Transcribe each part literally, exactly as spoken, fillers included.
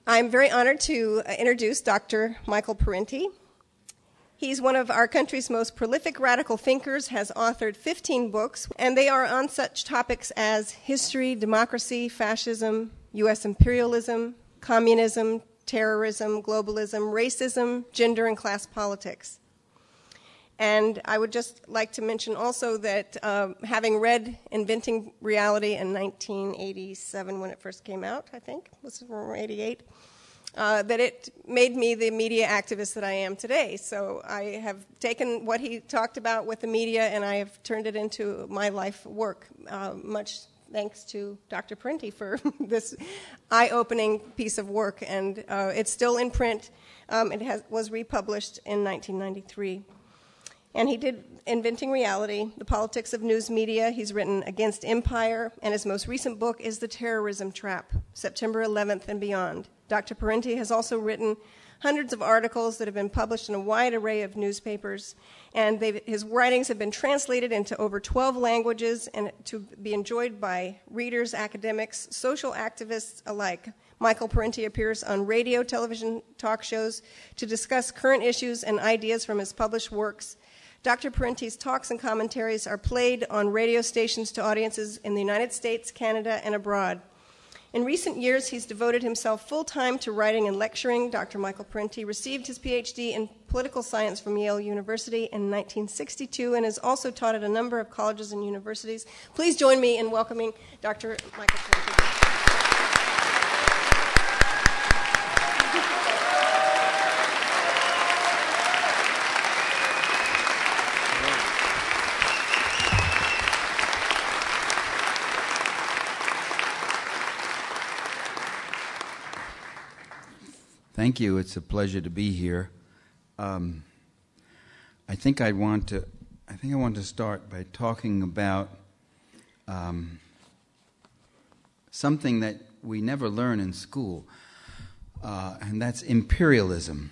I'm very honored to uh, introduce Doctor Michael Parenti. He's one of our country's most prolific radical thinkers, has authored fifteen books, and they are on such topics as history, democracy, fascism, U S imperialism, communism, terrorism, globalism, racism, gender, and class politics. And I would just like to mention also that uh, having read Inventing Reality in nineteen eighty-seven when it first came out, I think, was it eighty-eight, uh, that it made me the media activist that I am today. So I have taken what he talked about with the media and I have turned it into my life work, uh, much thanks to Doctor Parenti for this eye-opening piece of work. And uh, it's still in print. Um, it has, was republished in nineteen ninety-three. And he did Inventing Reality, The Politics of News Media. He's written Against Empire, and his most recent book is The Terrorism Trap, September eleventh and Beyond. Doctor Parenti has also written hundreds of articles that have been published in a wide array of newspapers, and his writings have been translated into over twelve languages and to be enjoyed by readers, academics, social activists alike. Michael Parenti appears on radio, television, talk shows to discuss current issues and ideas from his published works. Doctor Parenti's talks and commentaries are played on radio stations to audiences in the United States, Canada, and abroad. In recent years, he's devoted himself full-time to writing and lecturing. Doctor Michael Parenti received his P H D in political science from Yale University in nineteen sixty-two and has also taught at a number of colleges and universities. Please join me in welcoming Doctor Michael Parenti. Thank you. It's a pleasure to be here. Um, I think I want to. I think I want to start by talking about um, something that we never learn in school, uh, and that's imperialism.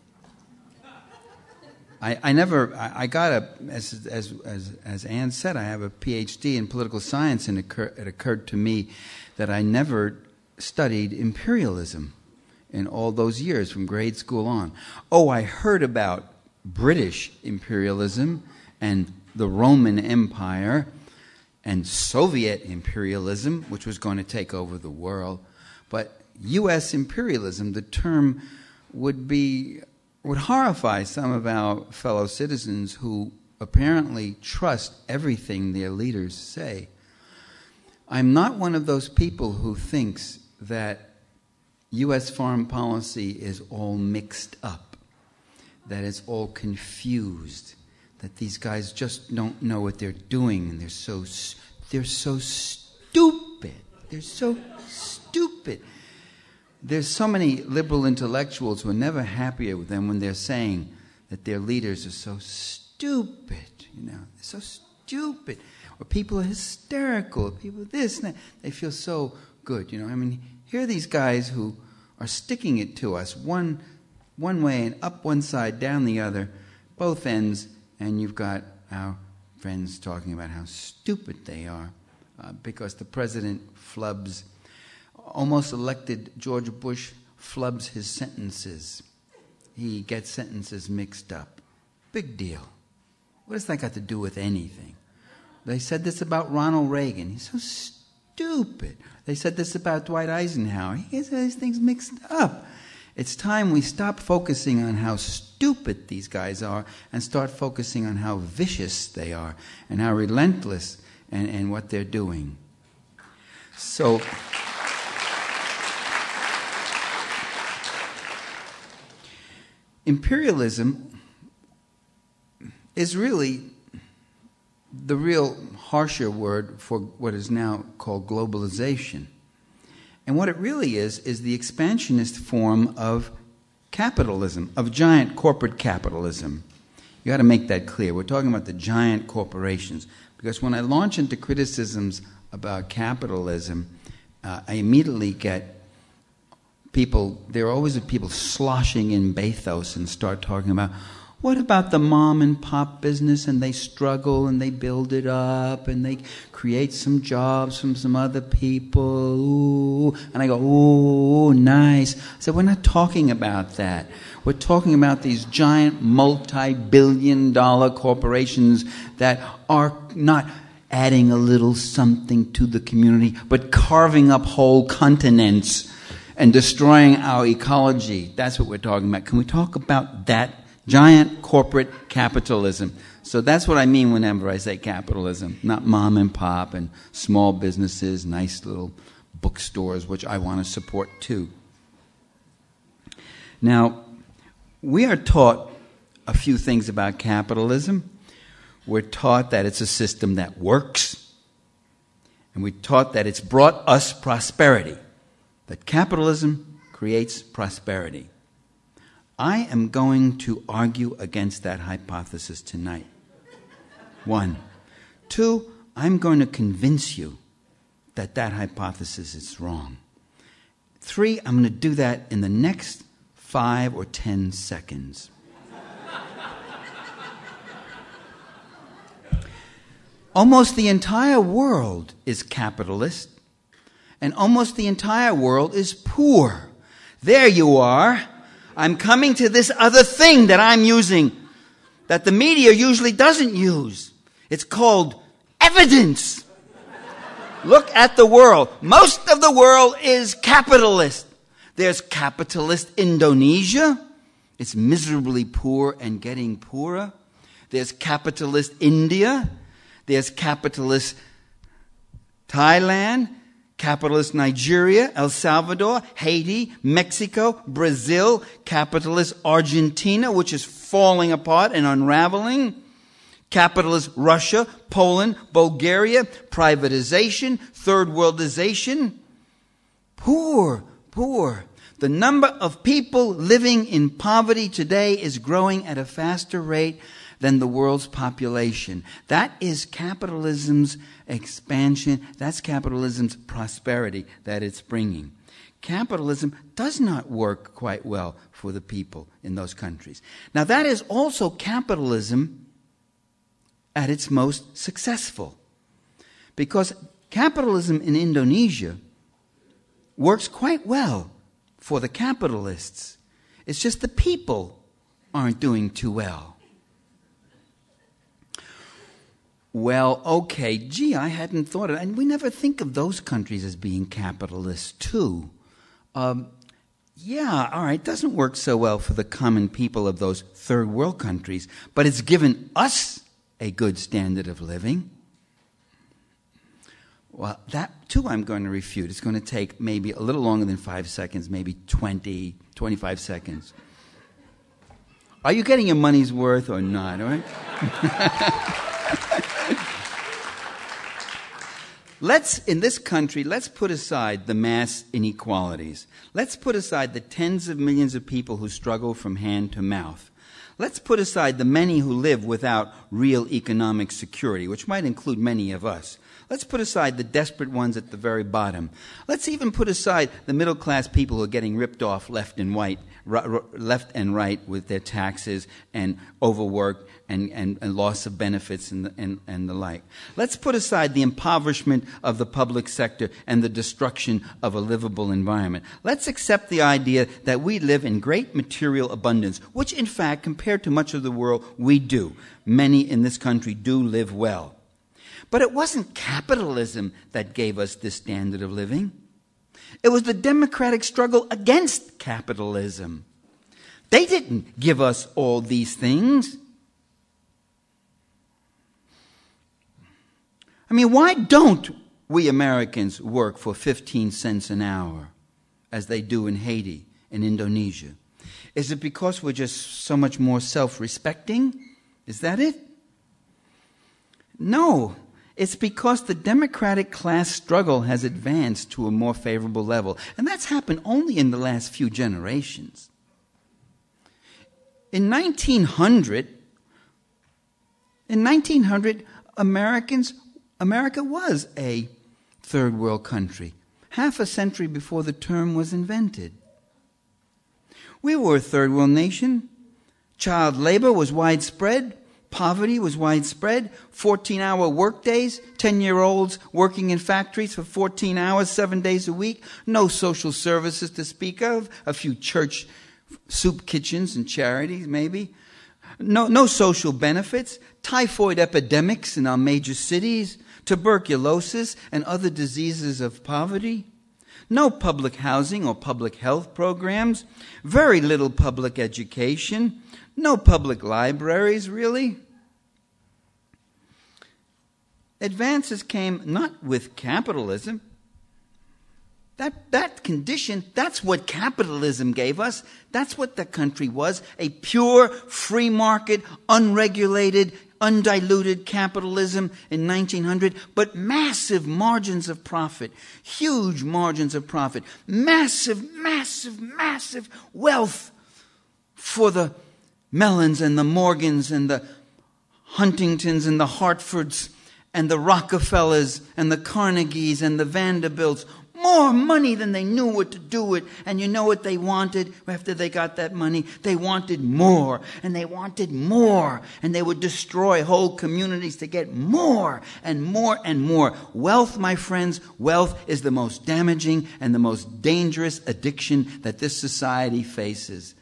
I, I never. I, I got a as as as as Ann said. I have a P H D in political science, and it, occur, it occurred to me that I never studied imperialism in all those years from grade school on. Oh, I heard about British imperialism and the Roman Empire and Soviet imperialism, which was going to take over the world. But U S imperialism, the term would be would horrify some of our fellow citizens who apparently trust everything their leaders say. I'm not one of those people who thinks that U S foreign policy is all mixed up, that it's all confused, that these guys just don't know what they're doing, and they're so they're so stupid. They're so stupid. There's so many liberal intellectuals who are never happier with them when they're saying that their leaders are so stupid. You know, they're so stupid, or people are hysterical, or people this and that. They feel so good. You know, I mean. Here are these guys who are sticking it to us one one way and up one side, down the other, both ends, and you've got our friends talking about how stupid they are uh, because the president flubs, almost elected George Bush flubs his sentences. He gets sentences mixed up. Big deal. What has that got to do with anything? They said this about Ronald Reagan. He's so stupid. Stupid. They said this about Dwight Eisenhower. He has these things mixed up. It's time we stop focusing on how stupid these guys are and start focusing on how vicious they are and how relentless and, and what they're doing. So, imperialism is really the real harsher word for what is now called globalization. And what it really is, is the expansionist form of capitalism, of giant corporate capitalism. You got to make that clear. We're talking about the giant corporations. Because when I launch into criticisms about capitalism, uh, I immediately get people, there are always people sloshing in bathos and start talking about, What about the mom and pop business, and they struggle and they build it up and they create some jobs from some other people? Ooh. And I go, ooh, nice. I said, we're not talking about that. We're talking about these giant multi-billion dollar corporations that are not adding a little something to the community, but carving up whole continents and destroying our ecology. That's what we're talking about. Can we talk about that? Giant corporate capitalism. So that's what I mean whenever I say capitalism, not mom and pop and small businesses, nice little bookstores, which I want to support too. Now, we are taught a few things about capitalism. We're taught that it's a system that works, and we're taught that it's brought us prosperity, that capitalism creates prosperity. I am going to argue against that hypothesis tonight. One. Two, I'm going to convince you that that hypothesis is wrong. Three, I'm going to do that in the next five or ten seconds. Almost the entire world is capitalist, and almost the entire world is poor. There you are. I'm coming to this other thing that I'm using that the media usually doesn't use. It's called evidence. Look at the world. Most of the world is capitalist. There's capitalist Indonesia. It's miserably poor and getting poorer. There's capitalist India. There's capitalist Thailand, capitalist Nigeria, El Salvador, Haiti, Mexico, Brazil, capitalist Argentina, which is falling apart and unraveling, capitalist Russia, Poland, Bulgaria, privatization, third worldization. Poor, poor. The number of people living in poverty today is growing at a faster rate than the world's population. That is capitalism's expansion. That's capitalism's prosperity that it's bringing. Capitalism does not work quite well for the people in those countries. Now, that is also capitalism at its most successful. Because capitalism in Indonesia works quite well for the capitalists. It's just the people aren't doing too well. Well, okay, gee, I hadn't thought of it. And we never think of those countries as being capitalist, too. Um, yeah, all right, doesn't work so well for the common people of those third world countries, but it's given us a good standard of living. Well, that, too, I'm going to refute. It's going to take maybe a little longer than five seconds, maybe twenty, twenty-five seconds. Are you getting your money's worth or not, all right? Let's, in this country, let's put aside the mass inequalities. Let's put aside the tens of millions of people who struggle from hand to mouth. Let's put aside the many who live without real economic security, which might include many of us. Let's put aside the desperate ones at the very bottom. Let's even put aside the middle-class people who are getting ripped off left and right, left and right with their taxes and overwork and, and, and loss of benefits and the, and, and the like. Let's put aside the impoverishment of the public sector and the destruction of a livable environment. Let's accept the idea that we live in great material abundance, which in fact, compared to much of the world, we do. Many in this country do live well. But it wasn't capitalism that gave us this standard of living. It was the democratic struggle against capitalism. They didn't give us all these things. I mean, why don't we Americans work for fifteen cents an hour as they do in Haiti and Indonesia? Is it because we're just so much more self-respecting? Is that it? No. It's because the democratic class struggle has advanced to a more favorable level. And that's happened only in the last few generations. In nineteen hundred, in nineteen hundred, Americans, America was a third world country, half a century before the term was invented. We were a third world nation Child labor was widespread. Poverty was widespread. fourteen-hour workdays, ten-year-olds working in factories for fourteen hours, seven days a week. No social services to speak of. A few church soup kitchens and charities, maybe. No, no social benefits. Typhoid epidemics in our major cities. Tuberculosis and other diseases of poverty. No public housing or public health programs. Very little public education. No public libraries, really. Advances came not with capitalism. That, that condition, that's what capitalism gave us. That's what the country was. A pure, free market, unregulated, undiluted capitalism in nineteen hundred. But massive margins of profit. Huge margins of profit. Massive, massive, massive wealth for the Mellons and the Morgans and the Huntingtons and the Hartfords and the Rockefellers and the Carnegies and the Vanderbilts. More money than they knew what to do with. And you know what they wanted after they got that money? They wanted more. And they wanted more. And they would destroy whole communities to get more and more and more. Wealth, my friends, wealth is the most damaging and the most dangerous addiction that this society faces.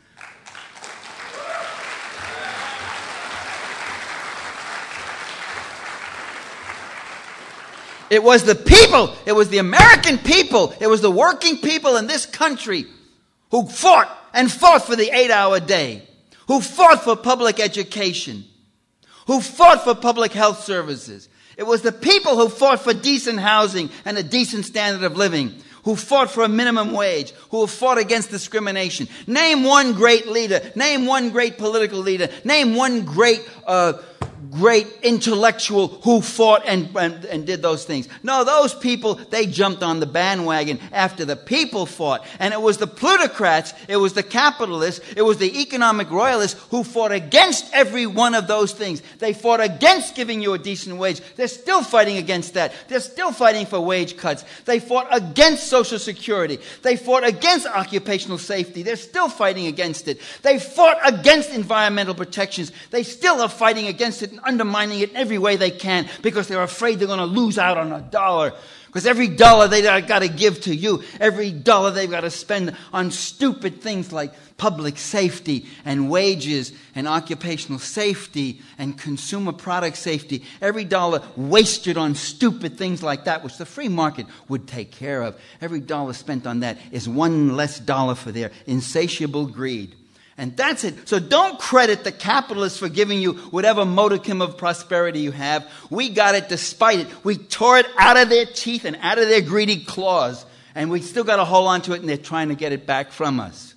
It was the people, it was the American people, it was the working people in this country who fought and fought for the eight-hour day, who fought for public education, who fought for public health services. It was the people who fought for decent housing and a decent standard of living, who fought for a minimum wage, who fought against discrimination. Name one great leader, name one great political leader, name one great uh great intellectual who fought and, and, and did those things. No, those people, they jumped on the bandwagon after the people fought. And it was the plutocrats, it was the capitalists, it was the economic royalists who fought against every one of those things. They fought against giving you a decent wage. They're still fighting against that. They're still fighting for wage cuts. They fought against Social Security. They fought against occupational safety. They're still fighting against it. They fought against environmental protections. They still are fighting against it and undermining it in every way they can because they're afraid they're going to lose out on a dollar. Because every dollar they've got to give to you, every dollar they've got to spend on stupid things like public safety and wages and occupational safety and consumer product safety, every dollar wasted on stupid things like that, which the free market would take care of, every dollar spent on that is one less dollar for their insatiable greed. And that's it. So don't credit the capitalists for giving you whatever modicum of prosperity you have. We got it despite it. We tore it out of their teeth and out of their greedy claws. And we still got to hold on to it, and they're trying to get it back from us.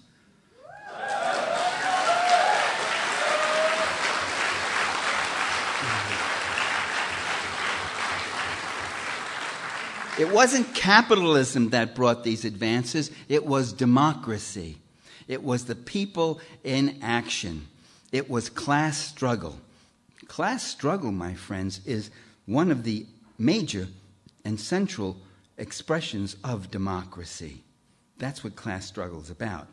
It wasn't capitalism that brought these advances. It was democracy. It was the people in action. It was class struggle. Class struggle, my friends, is one of the major and central expressions of democracy. That's what class struggle is about.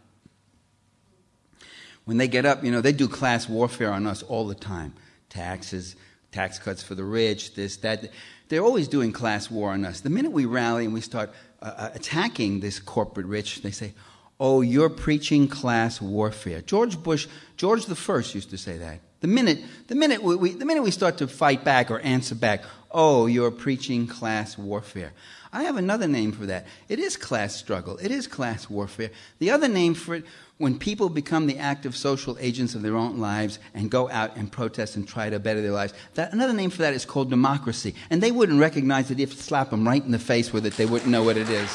When they get up, you know, they do class warfare on us all the time. Taxes, tax cuts for the rich, this, that. They're always doing class war on us. The minute we rally and we start uh, attacking this corporate rich, they say, oh, you're preaching class warfare. George Bush, George the First used to say that. The minute, the minute we, we, the minute we start to fight back or answer back, oh, you're preaching class warfare. I have another name for that. It is class struggle. It is class warfare. The other name for it, when people become the active social agents of their own lives and go out and protest and try to better their lives, that another name for that is called democracy. And they wouldn't recognize it if you slap them right in the face with it. They wouldn't know what it is.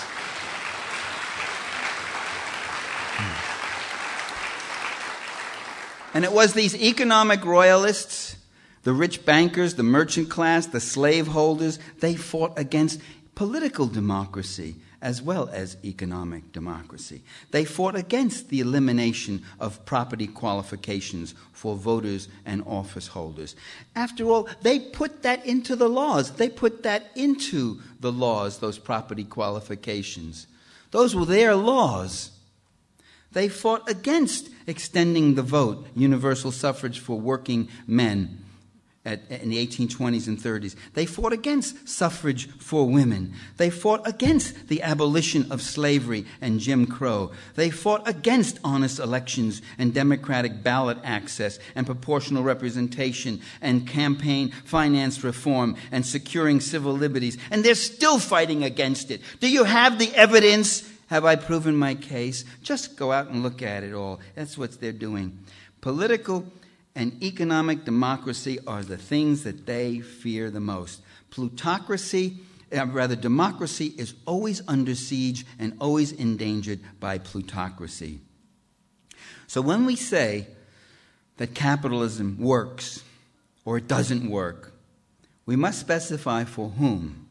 And it was these economic royalists, the rich bankers, the merchant class, the slaveholders, they fought against political democracy as well as economic democracy. They fought against the elimination of property qualifications for voters and office holders. After all, they put that into the laws. They put that into the laws, those property qualifications. Those were their laws. They fought against extending the vote, universal suffrage for working men at, in the eighteen twenties and thirties. They fought against suffrage for women. They fought against the abolition of slavery and Jim Crow. They fought against honest elections and democratic ballot access and proportional representation and campaign finance reform and securing civil liberties. And they're still fighting against it. Do you have the evidence? Have I proven my case? Just go out and look at it all. That's what they're doing. Political and economic democracy are the things that they fear the most. Plutocracy, uh, rather democracy, is always under siege and always endangered by plutocracy. So when we say that capitalism works or it doesn't work, we must specify for whom.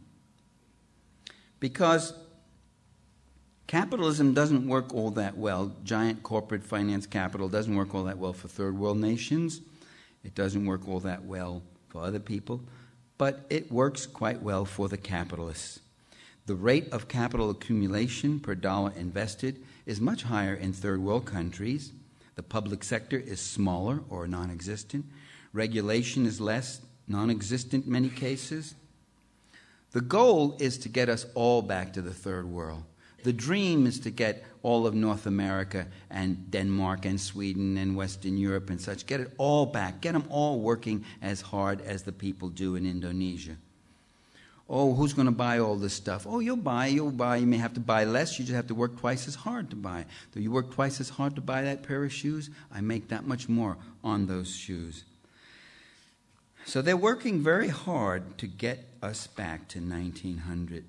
Because capitalism doesn't work all that well. Giant corporate finance capital doesn't work all that well for third world nations. It doesn't work all that well for other people. But it works quite well for the capitalists. The rate of capital accumulation per dollar invested is much higher in third world countries. The public sector is smaller or non-existent. Regulation is less, non-existent in many cases. The goal is to get us all back to the third world. The dream is to get all of North America and Denmark and Sweden and Western Europe and such, get it all back, get them all working as hard as the people do in Indonesia. Oh, who's going to buy all this stuff? Oh, you'll buy, you'll buy. You may have to buy less. You just have to work twice as hard to buy. Do you work twice as hard to buy that pair of shoes? I make that much more on those shoes. So they're working very hard to get us back to nineteen hundred.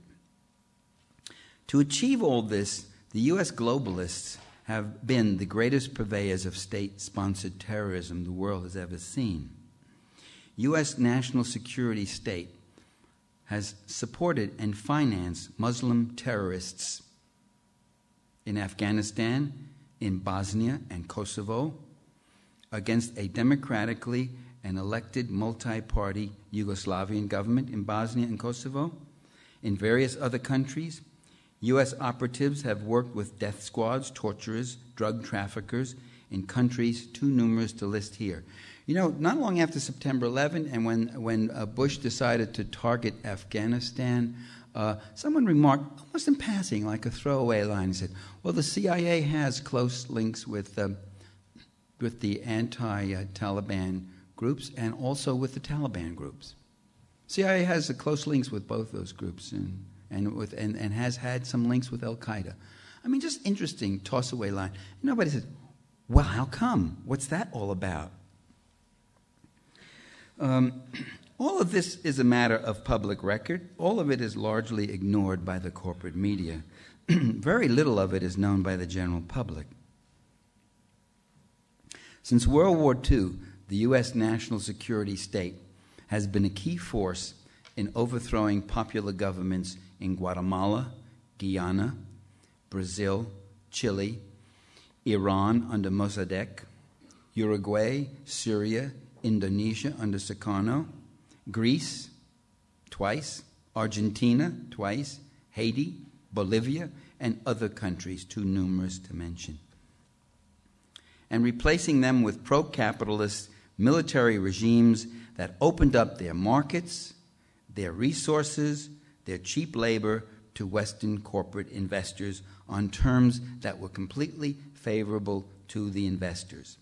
To achieve all this, the U S globalists have been the greatest purveyors of state-sponsored terrorism the world has ever seen. U S national security state has supported and financed Muslim terrorists in Afghanistan, in Bosnia and Kosovo, against a democratically and elected multi-party Yugoslavian government in Bosnia and Kosovo, in various other countries. U S operatives have worked with death squads, torturers, drug traffickers in countries too numerous to list here. You know, not long after September eleventh, and when, when uh, Bush decided to target Afghanistan, uh, someone remarked, almost in passing, like a throwaway line, and said, well, the C I A has close links with, um, with the anti-Taliban groups and also with the Taliban groups. C I A has uh, close links with both those groups, and And, with, and, and has had some links with Al-Qaeda. I mean, just interesting toss-away line. Nobody says, well, how come? What's that all about? Um, all of this is a matter of public record. All of it is largely ignored by the corporate media. Very little of it is known by the general public. Since World War Two, the U S national security state has been a key force in overthrowing popular governments in Guatemala, Guyana, Brazil, Chile, Iran under Mossadegh, Uruguay, Syria, Indonesia under Sukarno, Greece, twice, Argentina, twice, Haiti, Bolivia, and other countries too numerous to mention. And replacing them with pro-capitalist military regimes that opened up their markets, their resources, their cheap labor to Western corporate investors on terms that were completely favorable to the investors.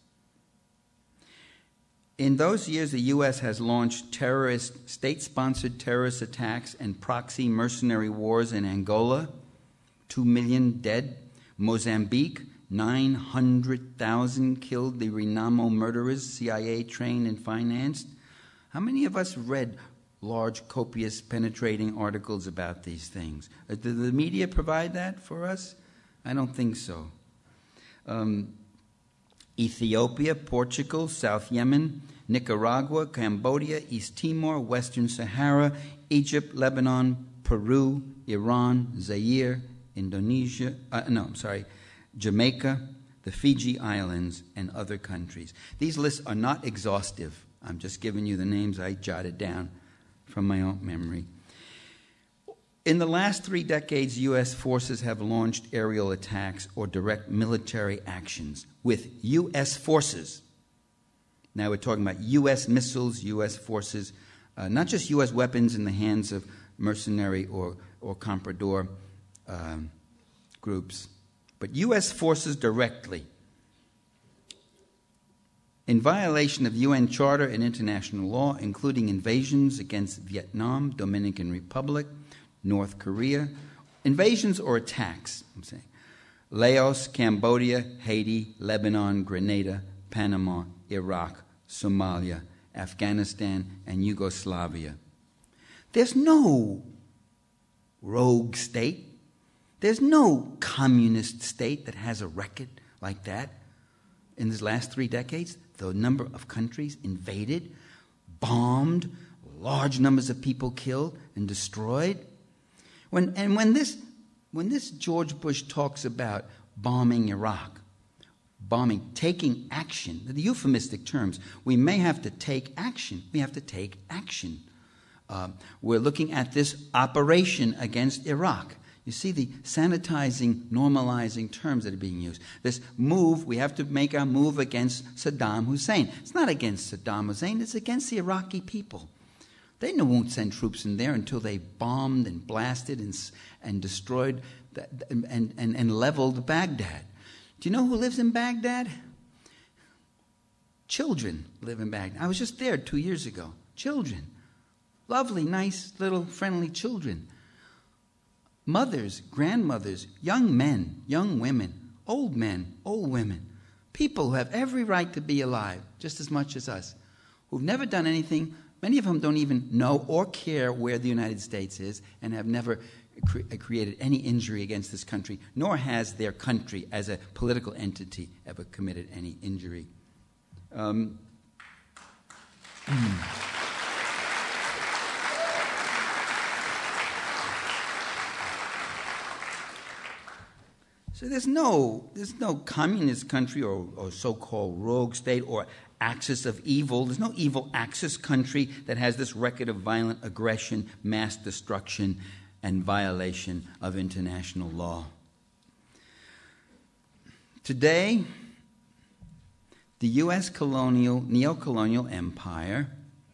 In those years, the U S has launched terrorist, state-sponsored terrorist attacks and proxy mercenary wars in Angola, two million dead, Mozambique, nine hundred thousand killed, the Renamo murderers, C I A trained and financed. How many of us read large, copious, penetrating articles about these things? Uh, did the media provide that for us? I don't think so. Um, Ethiopia, Portugal, South Yemen, Nicaragua, Cambodia, East Timor, Western Sahara, Egypt, Lebanon, Peru, Iran, Zaire, Indonesia, uh, no, I'm sorry, Jamaica, the Fiji Islands, and other countries. These lists are not exhaustive. I'm just giving you the names I jotted down from my own memory. In the last three decades, U S forces have launched aerial attacks or direct military actions with U S forces. Now we're talking about U S missiles, U S forces, uh, not just U S weapons in the hands of mercenary or, or comprador um, groups, but U S forces directly. In violation of U N Charter and international law, including invasions against Vietnam, Dominican Republic, North Korea, invasions or attacks, I'm saying, Laos, Cambodia, Haiti, Lebanon, Grenada, Panama, Iraq, Somalia, Afghanistan, and Yugoslavia. There's no rogue state. There's no communist state that has a record like that in these last three decades. The number of countries invaded, bombed, large numbers of people killed and destroyed. When, and when this, when this George Bush talks about bombing Iraq, bombing, taking action, the euphemistic terms, we may have to take action. We have to take action. Uh, we're looking at this operation against Iraq. You see the sanitizing, normalizing terms that are being used. This move, we have to make our move against Saddam Hussein. It's not against Saddam Hussein, it's against the Iraqi people. They won't send troops in there until they bombed and blasted and, and destroyed the, and, and, and leveled Baghdad. Do you know who lives in Baghdad? Children live in Baghdad. I was just there two years ago. Children. Lovely, nice, little, friendly children. Mothers, grandmothers, young men, young women, old men, old women. People who have every right to be alive, just as much as us, who've never done anything. Many of them don't even know or care where the United States is and have never cre- created any injury against this country, nor has their country as a political entity ever committed any injury. Um, So there's no, there's no communist country or, or so-called rogue state or axis of evil. There's no evil axis country that has this record of violent aggression, mass destruction, and violation of international law. Today, the U S colonial, neo-colonial empire,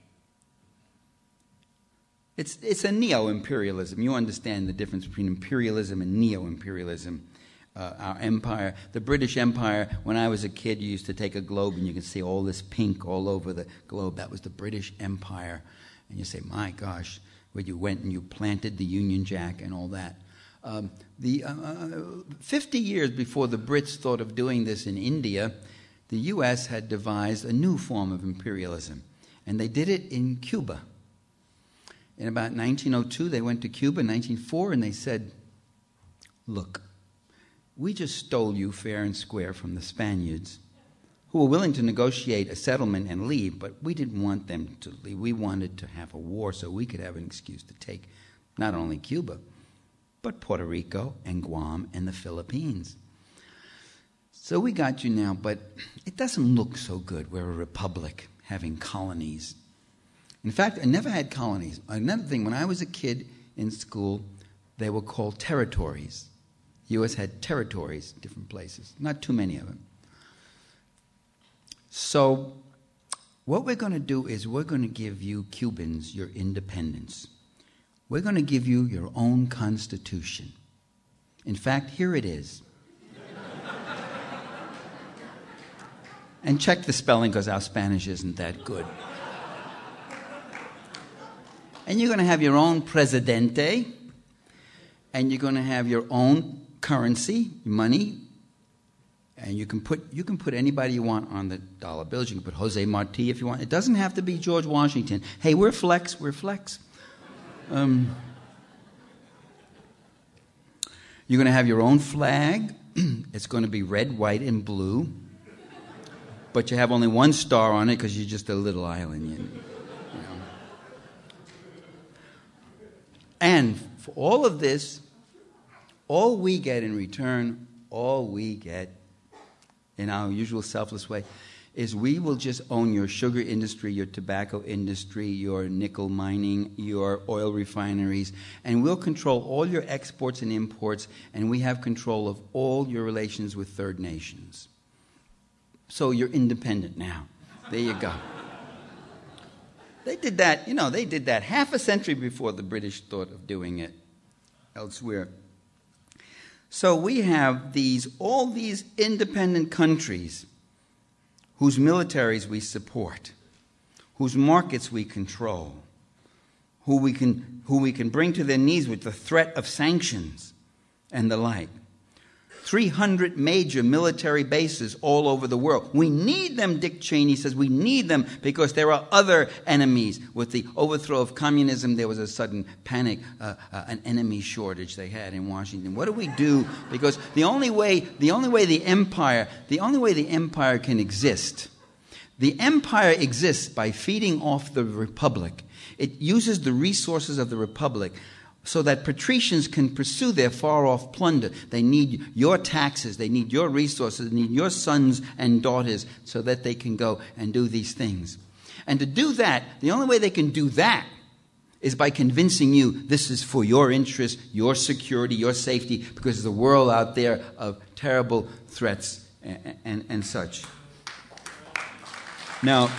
it's, it's a neo-imperialism. You understand the difference between imperialism and neo-imperialism. Uh, our empire, the British Empire, when I was a kid, you used to take a globe and you could see all this pink all over the globe. That was the British Empire. And you say, my gosh, where you went and you planted the Union Jack and all that. Um, the uh, fifty years before the Brits thought of doing this in India, the U S had devised a new form of imperialism. And they did it in Cuba. In about nineteen oh two, they went to Cuba in nineteen oh four and they said, look, we just stole you fair and square from the Spaniards, who were willing to negotiate a settlement and leave, but we didn't want them to leave. We wanted to have a war so we could have an excuse to take not only Cuba, but Puerto Rico and Guam and the Philippines. So we got you now, but it doesn't look so good. We're a republic having colonies. In fact, I never had colonies. Another thing, when I was a kid in school, they were called territories. The U S had territories, different places, not too many of them. So what we're going to do is we're going to give you Cubans your independence. We're going to give you your own constitution. In fact, here it is. And check the spelling because our Spanish isn't that good. And you're going to have your own presidente, and you're going to have your own currency, money, and you can put you can put anybody you want on the dollar bills. You can put Jose Marti if you want. It doesn't have to be George Washington. Hey, we're flex, we're flex. Um, you're going to have your own flag. It's going to be red, white, and blue. But you have only one star on it because you're just a little island. You, you know. And for all of this, all we get in return, all we get in our usual selfless way, is we will just own your sugar industry, your tobacco industry, your nickel mining, your oil refineries, and we'll control all your exports and imports, and we have control of all your relations with third nations. So you're independent now. There you go. They did that, you know, they did that half a century before the British thought of doing it elsewhere. So we have these, all these independent countries whose militaries we support, whose markets we control, who we can, who we can bring to their knees with the threat of sanctions and the like. three hundred major military bases all over the world. We need them, Dick Cheney says. We need them because there are other enemies. With the overthrow of communism, there was a sudden panic, uh, uh, an enemy shortage they had in Washington. What do we do? Because the only way, the only way the empire, the only way the empire can exist, the empire exists by feeding off the republic. It uses the resources of the republic so that patricians can pursue their far-off plunder. They need your taxes, they need your resources, they need your sons and daughters so that they can go and do these things. And to do that, the only way they can do that is by convincing you this is for your interest, your security, your safety, because there's a world out there of terrible threats and, and, and such. Now,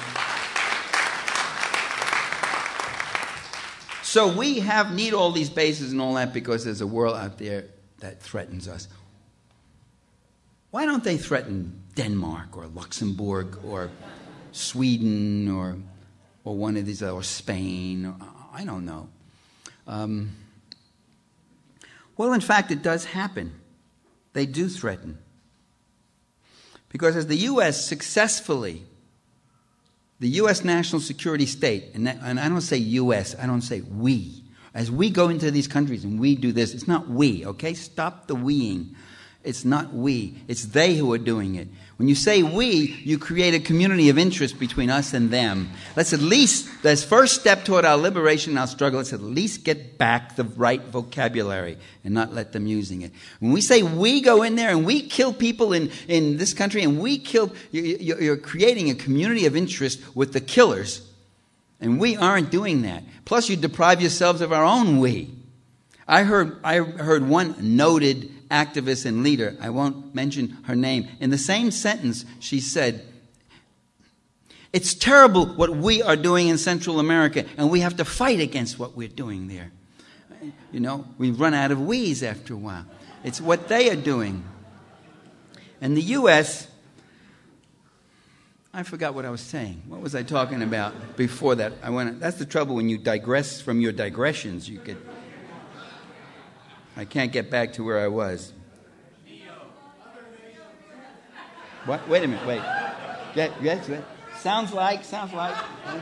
so we have need all these bases and all that because there's a world out there that threatens us. Why don't they threaten Denmark or Luxembourg or Sweden or or one of these, or Spain? Or, I don't know. Um, well, in fact, it does happen. They do threaten. Because as the U S successfully, the U S national security state, and, that, and I don't say U S, I don't say we. As we go into these countries and we do this, it's not we, okay? Stop the weing. It's not we. It's they who are doing it. When you say we, you create a community of interest between us and them. Let's at least, as first step toward our liberation and our struggle, let's at least get back the right vocabulary and not let them using it. When we say we go in there and we kill people in, in this country and we kill, you're creating a community of interest with the killers. And we aren't doing that. Plus you deprive yourselves of our own we. I heard, I heard one noted activist and leader, I won't mention her name, in the same sentence she said, it's terrible what we are doing in Central America and we have to fight against what we're doing there. You know, we've run out of we's after a while. It's what they are doing. And the U S, I forgot what I was saying. What was I talking about before that? I went. That's the trouble when you digress from your digressions. You get. I can't get back to where I was. What? Wait a minute. Wait. Yes. Yes. Sounds like. Sounds like.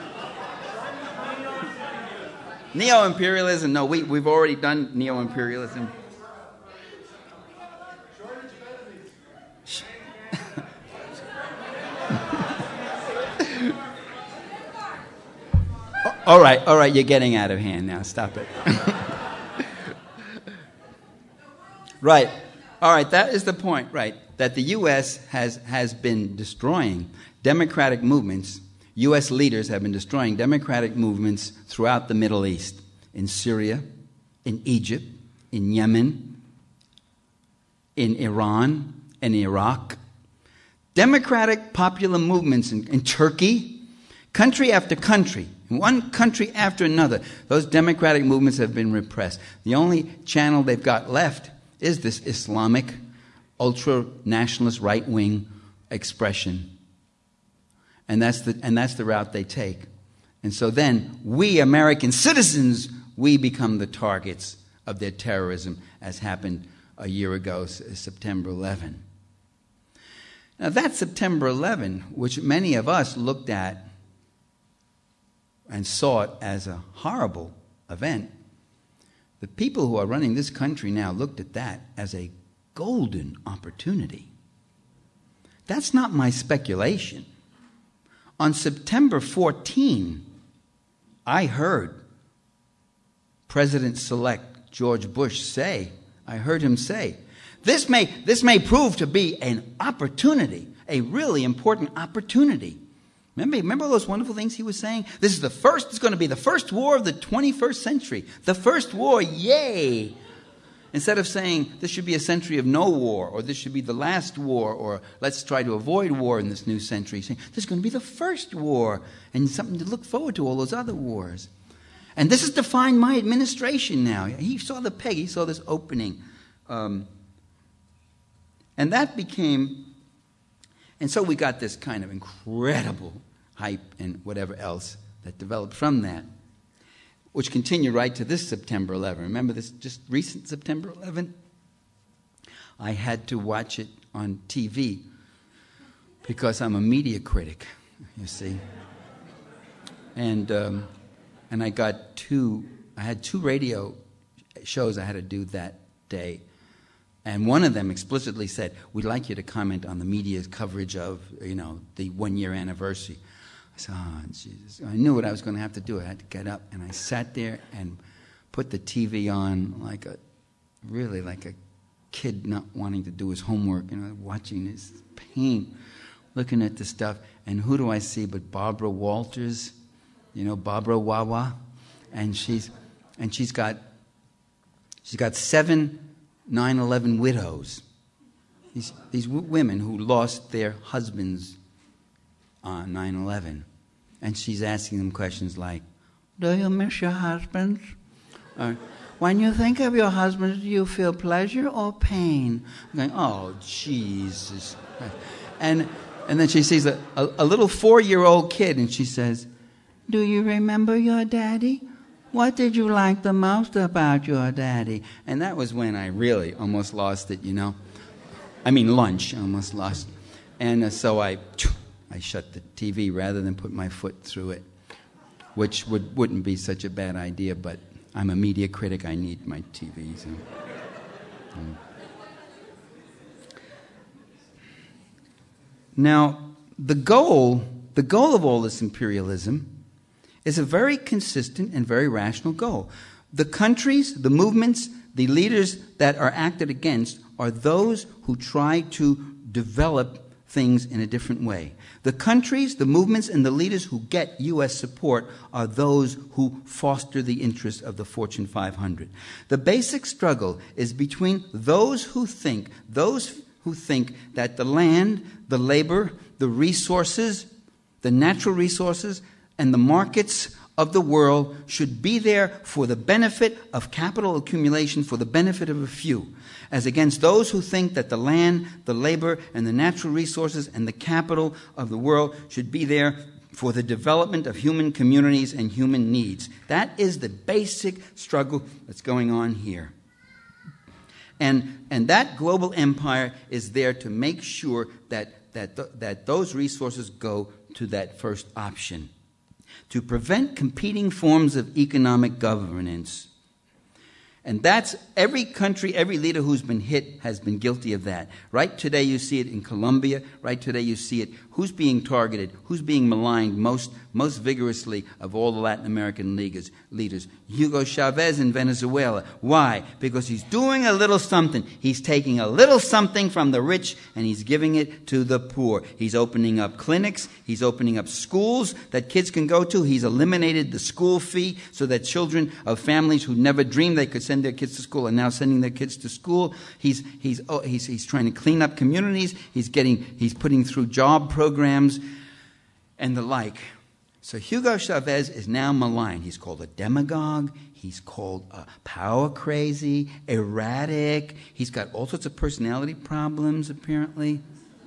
Neo-imperialism. No, we we've already done neo-imperialism. All right, all right, you're getting out of hand now. Stop it. Right. All right, that is the point, right, that the U S has, has been destroying democratic movements. U S leaders have been destroying democratic movements throughout the Middle East, in Syria, in Egypt, in Yemen, in Iran, and Iraq. Democratic popular movements in, in Turkey, country after country. One country after another, those democratic movements have been repressed. The only channel they've got left is this Islamic, ultra-nationalist, right-wing expression. And that's the, and that's the route they take. And so then, we American citizens, we become the targets of their terrorism, as happened a year ago, September eleventh. Now that September eleventh, which many of us looked at and saw it as a horrible event, the people who are running this country now looked at that as a golden opportunity. That's not my speculation. On September fourteenth, I heard President-elect George Bush say, I heard him say, this may, this may prove to be an opportunity, a really important opportunity. Remember, remember those wonderful things he was saying? This is the first, it's going to be the first war of the twenty-first century. The first war, yay! Instead of saying this should be a century of no war, or this should be the last war, or let's try to avoid war in this new century, saying this is going to be the first war, and something to look forward to all those other wars. And this has defined my administration now. He saw the peg, he saw this opening. Um, and that became, and so we got this kind of incredible hype and whatever else that developed from that, which continued right to this September eleventh. Remember this just recent September eleventh? I had to watch it on T V because I'm a media critic, you see. And um, and I got two, I had two radio shows I had to do that day. And one of them explicitly said, we'd like you to comment on the media's coverage of, you know, the one-year anniversary. I said, oh, Jesus. I knew what I was going to have to do. I had to get up, and I sat there and put the T V on like a, really like a kid not wanting to do his homework, you know, watching this pain, looking at the stuff. And who do I see but Barbara Walters, you know, Barbara Wawa? And she's, and she's got, she's got seven nine eleven widows. These, these w- women who lost their husbands on nine eleven. And she's asking them questions like, do you miss your husbands? Or, when you think of your husbands, do you feel pleasure or pain? I'm going, oh, Jesus. And, and then she sees a, a, a little four-year-old kid, and she says, do you remember your daddy? What did you like the most about your daddy? And that was when I really almost lost it, you know. I mean, lunch, I almost lost. And uh, so I... I shut the T V rather than put my foot through it, which would, wouldn't be such a bad idea, but I'm a media critic. I need my T V. So. Mm. Now, the goal, the goal of all this imperialism is a very consistent and very rational goal. The countries, the movements, the leaders that are acted against are those who try to develop things in a different way. The countries, the movements, and the leaders who get U S support are those who foster the interests of the Fortune five hundred. The basic struggle is between those who think, those who think that the land, the labor, the resources, the natural resources, and the markets of the world should be there for the benefit of capital accumulation, for the benefit of a few, as against those who think that the land, the labor, and the natural resources and the capital of the world should be there for the development of human communities and human needs. That is the basic struggle that's going on here. And, and that global empire is there to make sure that, that, th- that those resources go to that first option, to prevent competing forms of economic governance. And that's every country, every leader who's been hit has been guilty of that. Right today you see it in Colombia. Right today you see it. Who's being targeted? Who's being maligned most, most vigorously of all the Latin American leaders? leaders? Hugo Chavez in Venezuela. Why? Because he's doing a little something. He's taking a little something from the rich and he's giving it to the poor. He's opening up clinics. He's opening up schools that kids can go to. He's eliminated the school fee so that children of families who never dreamed they could send their kids to school are now sending their kids to school. He's he's oh, he's he's trying to clean up communities. He's getting he's putting through job programs and the like. So Hugo Chavez is now maligned. He's called a demagogue. He's called uh, power crazy, erratic. He's got all sorts of personality problems, apparently.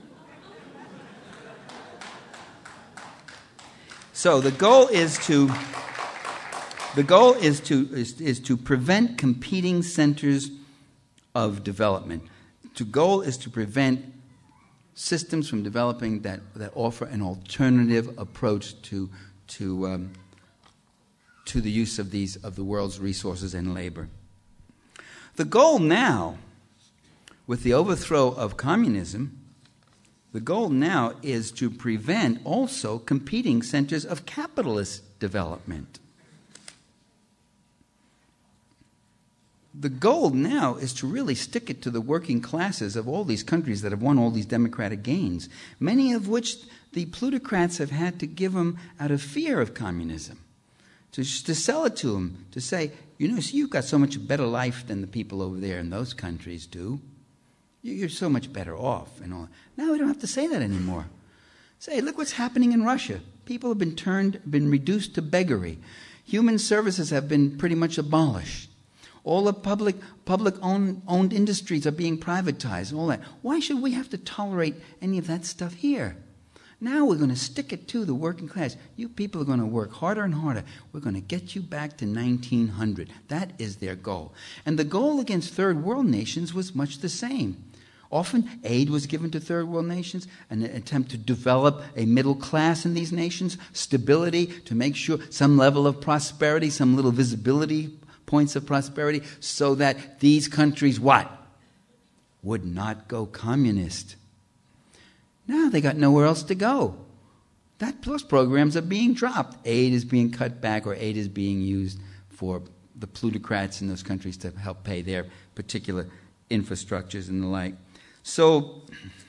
So the goal is to the goal is to is, is to prevent competing centers of development. The goal is to prevent systems from developing that, that offer an alternative approach to to um, to the use of these of the world's resources and labor. The goal now, with the overthrow of communism, the goal now is to prevent also competing centers of capitalist development. the goal now is to really stick it to the working classes of all these countries that have won all these democratic gains, many of which the plutocrats have had to give them out of fear of communism, to, to sell it to them, to say, you know, see, you've got so much better life than the people over there in those countries do. You're so much better off and all. Now we don't have to say that anymore. Say, look what's happening in Russia. People have been turned, been reduced to beggary. Human services have been pretty much abolished. All the public public owned, owned industries are being privatized and all that. Why should we have to tolerate any of that stuff here? Now we're going to stick it to the working class. You people are going to work harder and harder. We're going to get you back to nineteen hundred. That is their goal. And the goal against third world nations was much the same. Often aid was given to third world nations, an attempt to develop a middle class in these nations, stability, to make sure some level of prosperity, some little visibility, points of prosperity, so that these countries, what? Would not go communist. Now they got nowhere else to go. That those programs are being dropped. Aid is being cut back, or aid is being used for the plutocrats in those countries to help pay their particular infrastructures and the like. So,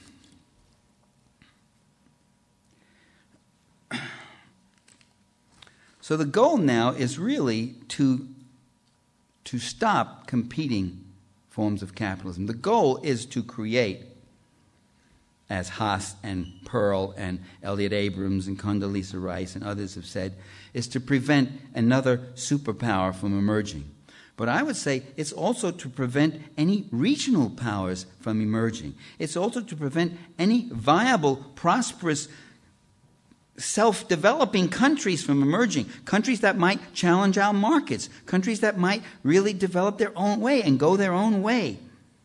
so the goal now is really to, to stop competing forms of capitalism. The goal is to create, as Haas and Pearl and Elliot Abrams and Condoleezza Rice and others have said, is to prevent another superpower from emerging. But I would say it's also to prevent any regional powers from emerging. It's also to prevent any viable, prosperous, self-developing countries from emerging. Countries that might challenge our markets. Countries that might really develop their own way and go their own way.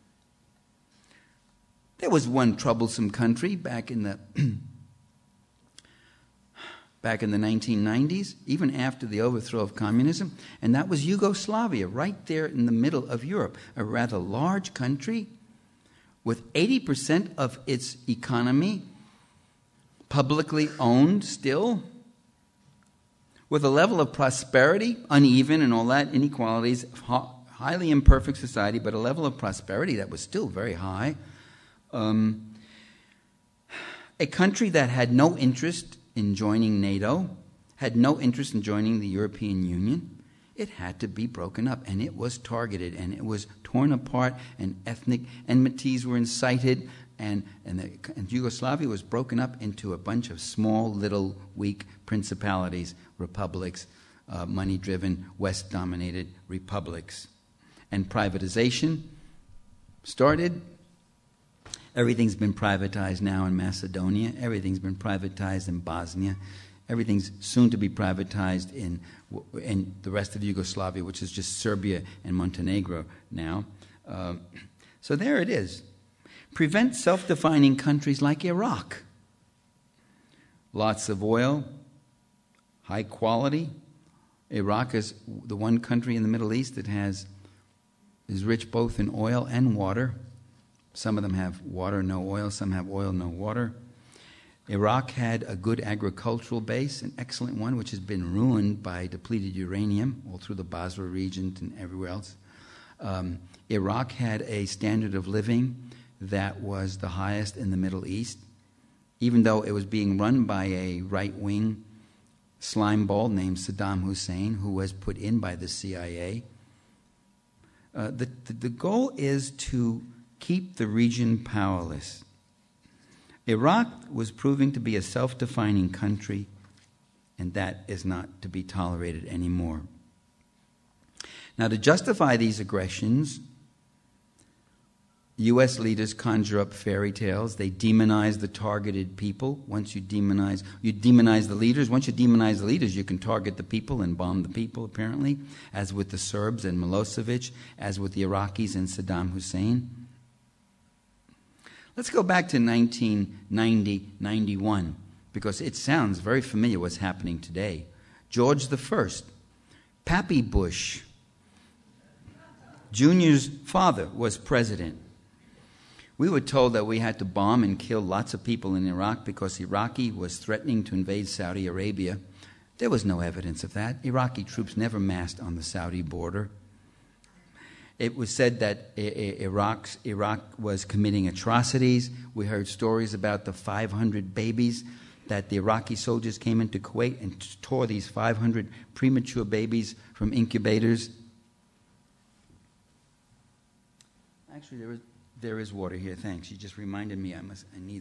There was one troublesome country back in the back in the nineteen nineties, even after the overthrow of communism, and that was Yugoslavia, right there in the middle of Europe, a rather large country with eighty percent of its economy publicly owned still, with a level of prosperity, uneven and all that, inequalities, highly imperfect society, but a level of prosperity that was still very high. Um, a country that had no interest in joining NATO, had no interest in joining the European Union. It had to be broken up, and it was targeted, and it was torn apart, and ethnic enmities were incited, and, and, the, and Yugoslavia was broken up into a bunch of small, little, weak principalities, republics, uh, money-driven, West-dominated republics. And privatization started. Everything's been privatized now in Macedonia. Everything's been privatized in Bosnia. Everything's soon to be privatized in, in the rest of Yugoslavia, which is just Serbia and Montenegro now. Uh, so there it is. Prevent self-defining countries like Iraq. Lots of oil, high quality. Iraq is the one country in the Middle East that has is rich both in oil and water. Some of them have water, no oil. Some have oil, no water. Iraq had a good agricultural base, an excellent one, which has been ruined by depleted uranium all through the Basra region and everywhere else. Um, Iraq had a standard of living that was the highest in the Middle East, even though it was being run by a right-wing slimeball named Saddam Hussein, who was put in by the C I A. Uh, the, the, the goal is to keep the region powerless. Iraq was proving to be a self-defining country, and that is not to be tolerated anymore. Now, to justify these aggressions, U S leaders conjure up fairy tales. They demonize the targeted people. Once you demonize, you demonize the leaders. Once you demonize the leaders, you can target the people and bomb the people, apparently, as with the Serbs and Milosevic, as with the Iraqis and Saddam Hussein. Let's go back to nineteen ninety, ninety-one, because it sounds very familiar what's happening today. George the First, Pappy Bush, Junior's father, was president. We were told that we had to bomb and kill lots of people in Iraq because Iraqi was threatening to invade Saudi Arabia. There was no evidence of that. Iraqi troops never massed on the Saudi border. It was said that Iraq, Iraq was committing atrocities. We heard stories about the five hundred babies that the Iraqi soldiers came into Kuwait and tore these five hundred premature babies from incubators. Actually, there is, there is water here. Thanks. You just reminded me I must. I need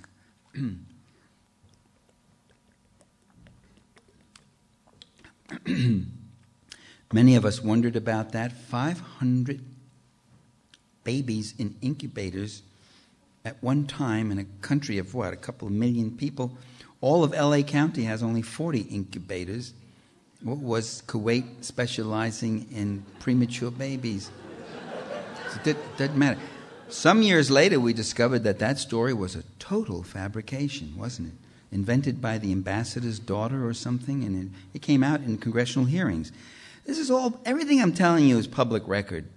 that. Many of us wondered about that. five hundred babies in incubators at one time in a country of what, a couple of million people. All of L A County has only forty incubators. What was Kuwait specializing in premature babies? It doesn't matter. Some years later, we discovered that that story was a total fabrication, wasn't it? Invented by the ambassador's daughter or something, and it, it came out in congressional hearings. This is all, everything I'm telling you is public record.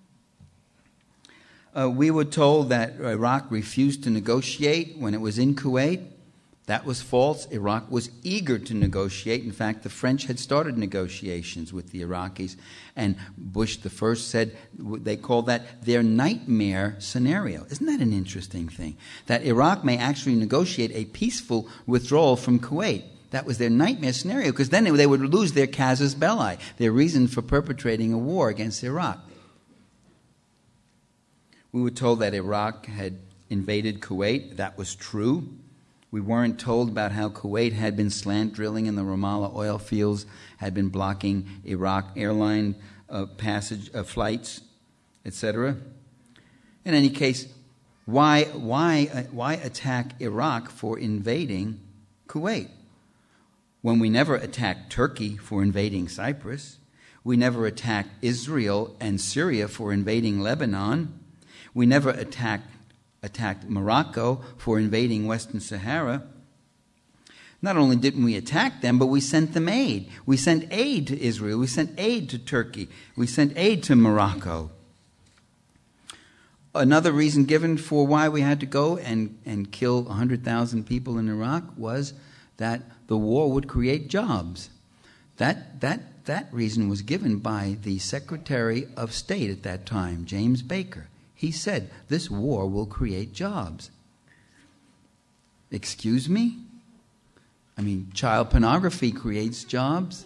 Uh, we were told that Iraq refused to negotiate when it was in Kuwait. That was false. Iraq was eager to negotiate. In fact, the French had started negotiations with the Iraqis, and Bush the first said they called that their nightmare scenario. Isn't that an interesting thing? That Iraq may actually negotiate a peaceful withdrawal from Kuwait. That was their nightmare scenario, because then they would lose their casus belli, their reason for perpetrating a war against Iraq. We were told that Iraq had invaded Kuwait. That was true. We weren't told about how Kuwait had been slant drilling in the Ramallah oil fields, had been blocking Iraq airline uh, passage uh, flights, et cetera. In any case, why why uh, why attack Iraq for invading Kuwait when we never attacked Turkey for invading Cyprus? We never attacked Israel and Syria for invading Lebanon. We never attacked attacked Morocco for invading Western Sahara. Not only didn't we attack them, but we sent them aid. We sent aid to Israel. We sent aid to Turkey. We sent aid to Morocco. Another reason given for why we had to go and, and kill one hundred thousand people in Iraq was that the war would create jobs. That, that, that reason was given by the Secretary of State at that time, James Baker. He said, this war will create jobs. Excuse me? I mean, child pornography creates jobs.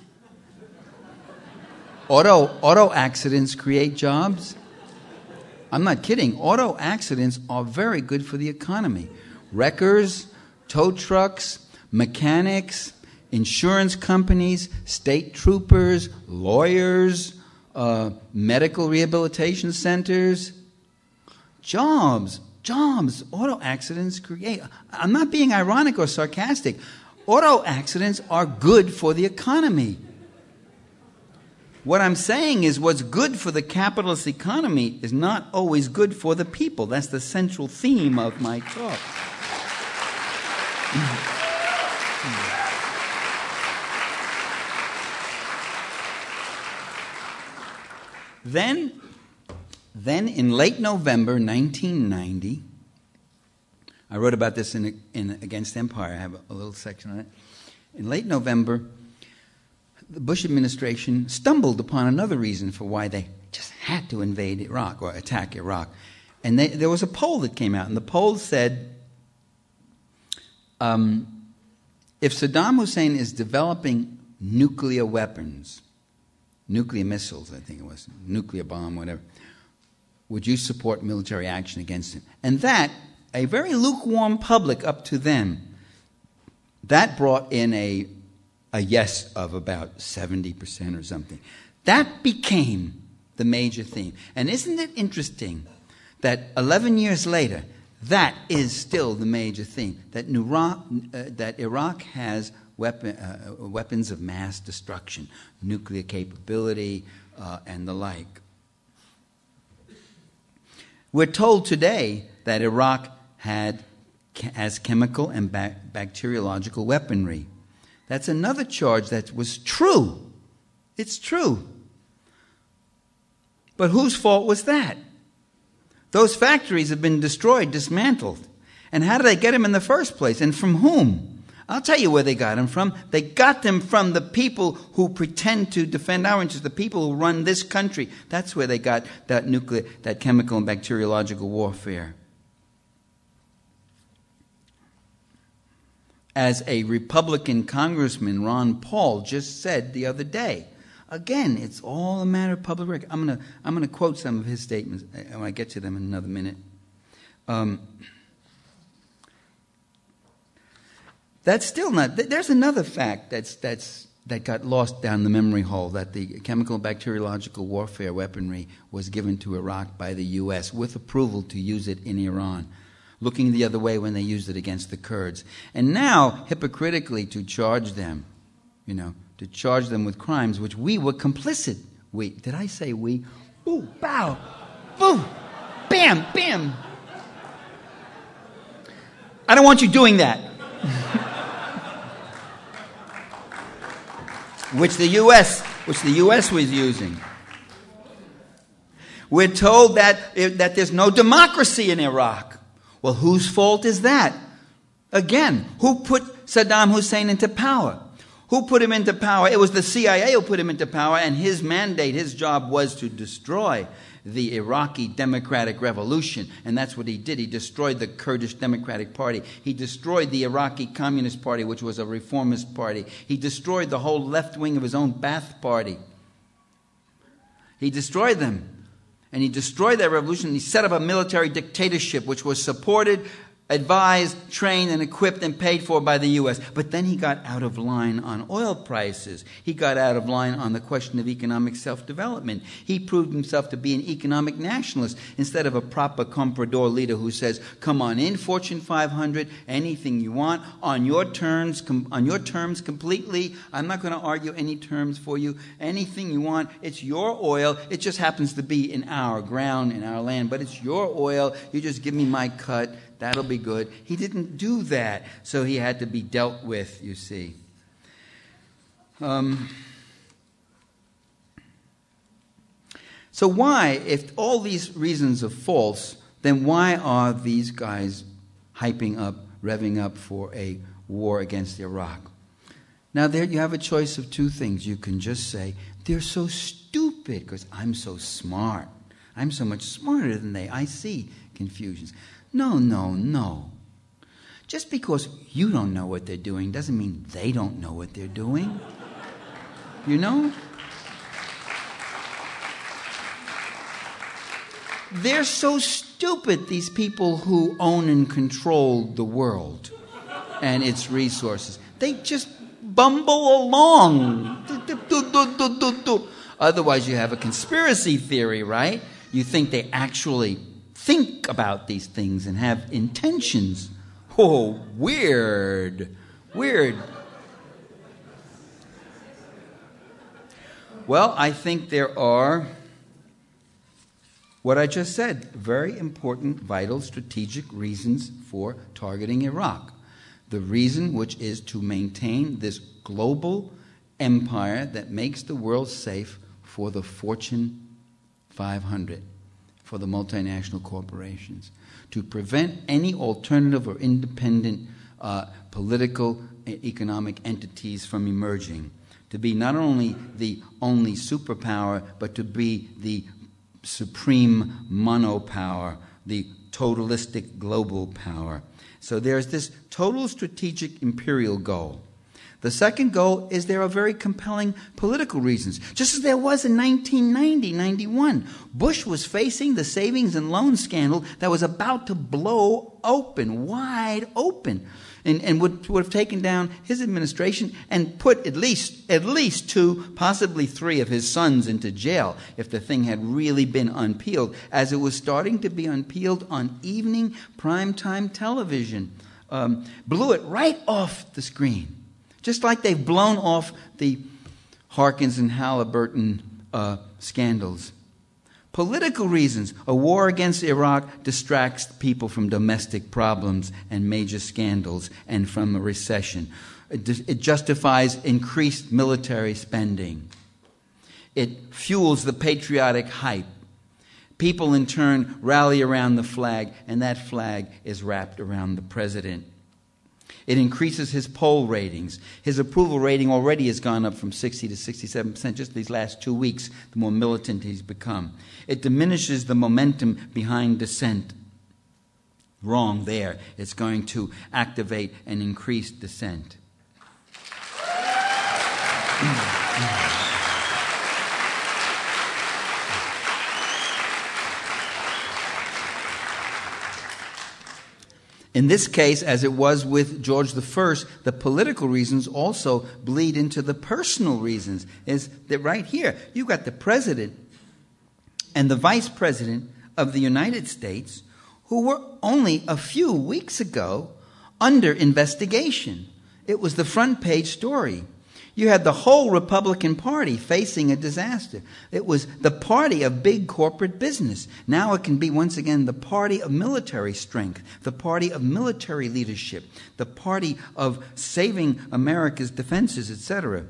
Auto, auto accidents create jobs. I'm not kidding. Auto accidents are very good for the economy. Wreckers, tow trucks, mechanics, insurance companies, state troopers, lawyers, uh, medical rehabilitation centers. Jobs, jobs, auto accidents create. I'm not being ironic or sarcastic. Auto accidents are good for the economy. What I'm saying is what's good for the capitalist economy is not always good for the people. That's the central theme of my talk. Then, then in late November nineteen ninety, I wrote about this in, in Against Empire. I have a little section on it. In late November, the Bush administration stumbled upon another reason for why they just had to invade Iraq or attack Iraq. And they, there was a poll that came out, and the poll said, um, if Saddam Hussein is developing nuclear weapons, nuclear missiles, I think it was, nuclear bomb, whatever, would you support military action against him? And that, a very lukewarm public up to then, that brought in a, a yes of about seventy percent or something. That became the major theme. And isn't it interesting that eleven years later, that is still the major theme, that, Iraq, uh, that Iraq has weapon, uh, weapons of mass destruction, nuclear capability, uh, and the like. We're told today that Iraq had has chemical and ba- bacteriological weaponry. That's another charge that was true. It's true. But whose fault was that? Those factories have been destroyed, dismantled. And how did they get them in the first place? And from whom? I'll tell you where they got them from. They got them from the people who pretend to defend our interests, the people who run this country. That's where they got that nuclear, that chemical and bacteriological warfare. As a Republican Congressman, Ron Paul, just said the other day. Again, it's all a matter of public record. I'm going to I'm going to quote some of his statements when I get to them in another minute. Um, that's still not. There's another fact that's that's that got lost down the memory hole, that the chemical and bacteriological warfare weaponry was given to Iraq by the U S with approval to use it in Iran, looking the other way when they used it against the Kurds. And now, hypocritically, to charge them, you know, to charge them with crimes which we were complicit. We, did I say we? Ooh, bow, boo, bam, bam. I don't want you doing that. which the U S, which the U S was using. We're told that, that there's no democracy in Iraq. Well, whose fault is that? Again, who put Saddam Hussein into power? Who put him into power? It was the C I A who put him into power, and his mandate, his job was to destroy the Iraqi Democratic Revolution. And that's what he did. He destroyed the Kurdish Democratic Party. He destroyed the Iraqi Communist Party, which was a reformist party. He destroyed the whole left wing of his own Ba'ath Party. He destroyed them. And he destroyed that revolution. He set up a military dictatorship which was supported, advised, trained, and equipped and paid for by the U S. But then he got out of line on oil prices. He got out of line on the question of economic self-development. He proved himself to be an economic nationalist instead of a proper comprador leader who says, come on in, Fortune five hundred, anything you want, on your terms, com- on your terms completely. I'm not going to argue any terms for you. Anything you want, it's your oil. It just happens to be in our ground, in our land, but it's your oil. You just give me my cut. That'll be good. He didn't do that, so he had to be dealt with, you see. Um, so why, if all these reasons are false, then why are these guys hyping up, revving up for a war against Iraq? Now, there you have a choice of two things. You can just say, they're so stupid because I'm so smart. I'm so much smarter than they. I see confusions. No, no, no. Just because you don't know what they're doing doesn't mean they don't know what they're doing. You know? They're so stupid, these people who own and control the world and its resources. They just bumble along. Otherwise, you have a conspiracy theory, right? You think they actually think about these things and have intentions. Oh, weird. Weird. Well, I think there are, what I just said, very important, vital, strategic reasons for targeting Iraq. The reason which is to maintain this global empire that makes the world safe for the Fortune five hundred. For the multinational corporations, to prevent any alternative or independent uh, political and economic entities from emerging, to be not only the only superpower, but to be the supreme monopower, the totalistic global power. So there's this total strategic imperial goal. The second goal is there are very compelling political reasons. Just as there was in nineteen ninety, ninety-one. Bush was facing the savings and loan scandal that was about to blow open, wide open, and, and would, would have taken down his administration and put at least, at least two, possibly three of his sons into jail if the thing had really been unpeeled, as it was starting to be unpeeled on evening primetime television. Um, blew it right off the screen. Just like they've blown off the Harkins and Halliburton uh, scandals. Political reasons. A war against Iraq distracts people from domestic problems and major scandals and from a recession. It, it justifies increased military spending. It fuels the patriotic hype. People in turn rally around the flag, and that flag is wrapped around the president. It increases his poll ratings. His approval rating already has gone up from sixty to sixty-seven percent just these last two weeks, the more militant he's become. It diminishes the momentum behind dissent. Wrong there. It's going to activate and increase dissent. In this case, as it was with George the First, the political reasons also bleed into the personal reasons. Is that right here? You've got the president and the vice president of the United States who were only a few weeks ago under investigation. It was the front page story. You had the whole Republican Party facing a disaster. It was the party of big corporate business. Now it can be once again the party of military strength, the party of military leadership, the party of saving America's defenses, et cetera.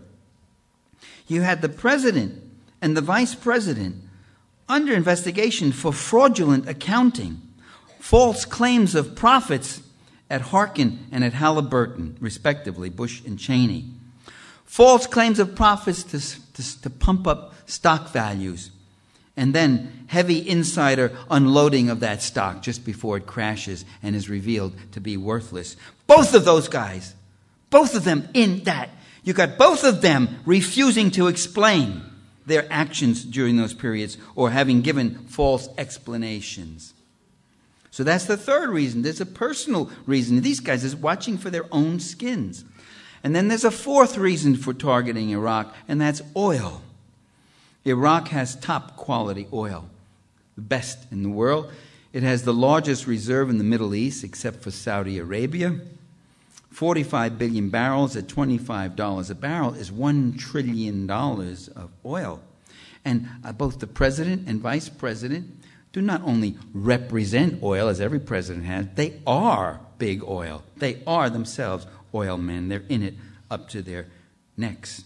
You had the president and the vice president under investigation for fraudulent accounting, false claims of profits at Harkin and at Halliburton, respectively, Bush and Cheney. False claims of profits to, to, to pump up stock values, and then heavy insider unloading of that stock just before it crashes and is revealed to be worthless. Both of those guys, both of them in that. You got both of them refusing to explain their actions during those periods or having given false explanations. So that's the third reason. There's a personal reason. These guys are watching for their own skins. And then there's a fourth reason for targeting Iraq, and that's oil. Iraq has top quality oil, the best in the world. It has the largest reserve in the Middle East, except for Saudi Arabia. forty-five billion barrels at twenty-five dollars a barrel is one trillion dollars of oil. And uh, both the president and vice president do not only represent oil, as every president has, they are big oil. They are themselves oil men. They're in it up to their necks.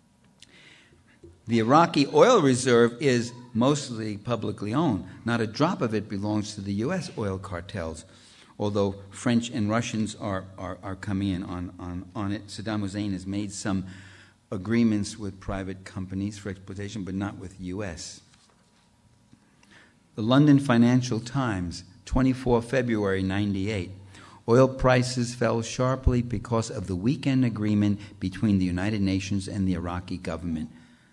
The Iraqi oil reserve is mostly publicly owned. Not a drop of it belongs to the U S oil cartels, although French and Russians are, are, are coming in on, on, on it. Saddam Hussein has made some agreements with private companies for exploitation, but not with the U S. The London Financial Times, twenty-fourth of February, ninety-eight. Oil prices fell sharply because of the weekend agreement between the United Nations and the Iraqi government.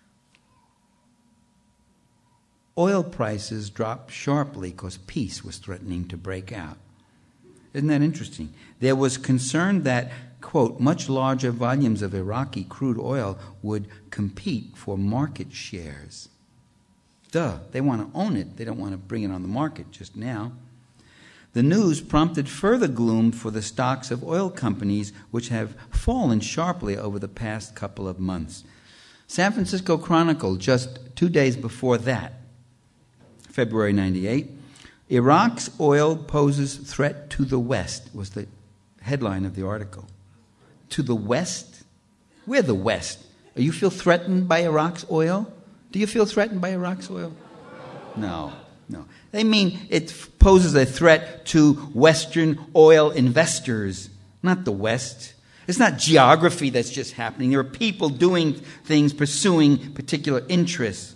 Oil prices dropped sharply because peace was threatening to break out. Isn't that interesting? There was concern that, quote, much larger volumes of Iraqi crude oil would compete for market shares. Duh, they want to own it. They don't want to bring it on the market just now. The news prompted further gloom for the stocks of oil companies, which have fallen sharply over the past couple of months. San Francisco Chronicle, just two days before that, February ninety-eight, Iraq's oil poses threat to the West, was the headline of the article. To the West? We're the West. Do you feel threatened by Iraq's oil? Do you feel threatened by Iraq's oil? No. No. They mean it poses a threat to Western oil investors, not the West. It's not geography that's just happening. There are people doing things, pursuing particular interests.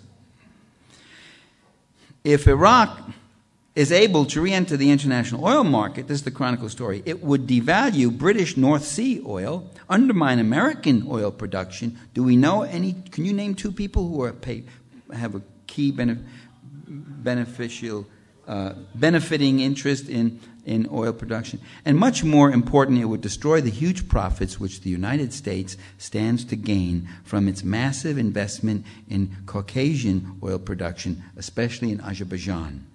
If Iraq is able to re-enter the international oil market, this is the Chronicle story, it would devalue British North Sea oil, undermine American oil production. Do we know any, can you name two people who are pay, have a key benefit? beneficial, uh, benefiting interest in, in oil production. And much more important, it would destroy the huge profits which the United States stands to gain from its massive investment in Caucasian oil production, especially in Azerbaijan.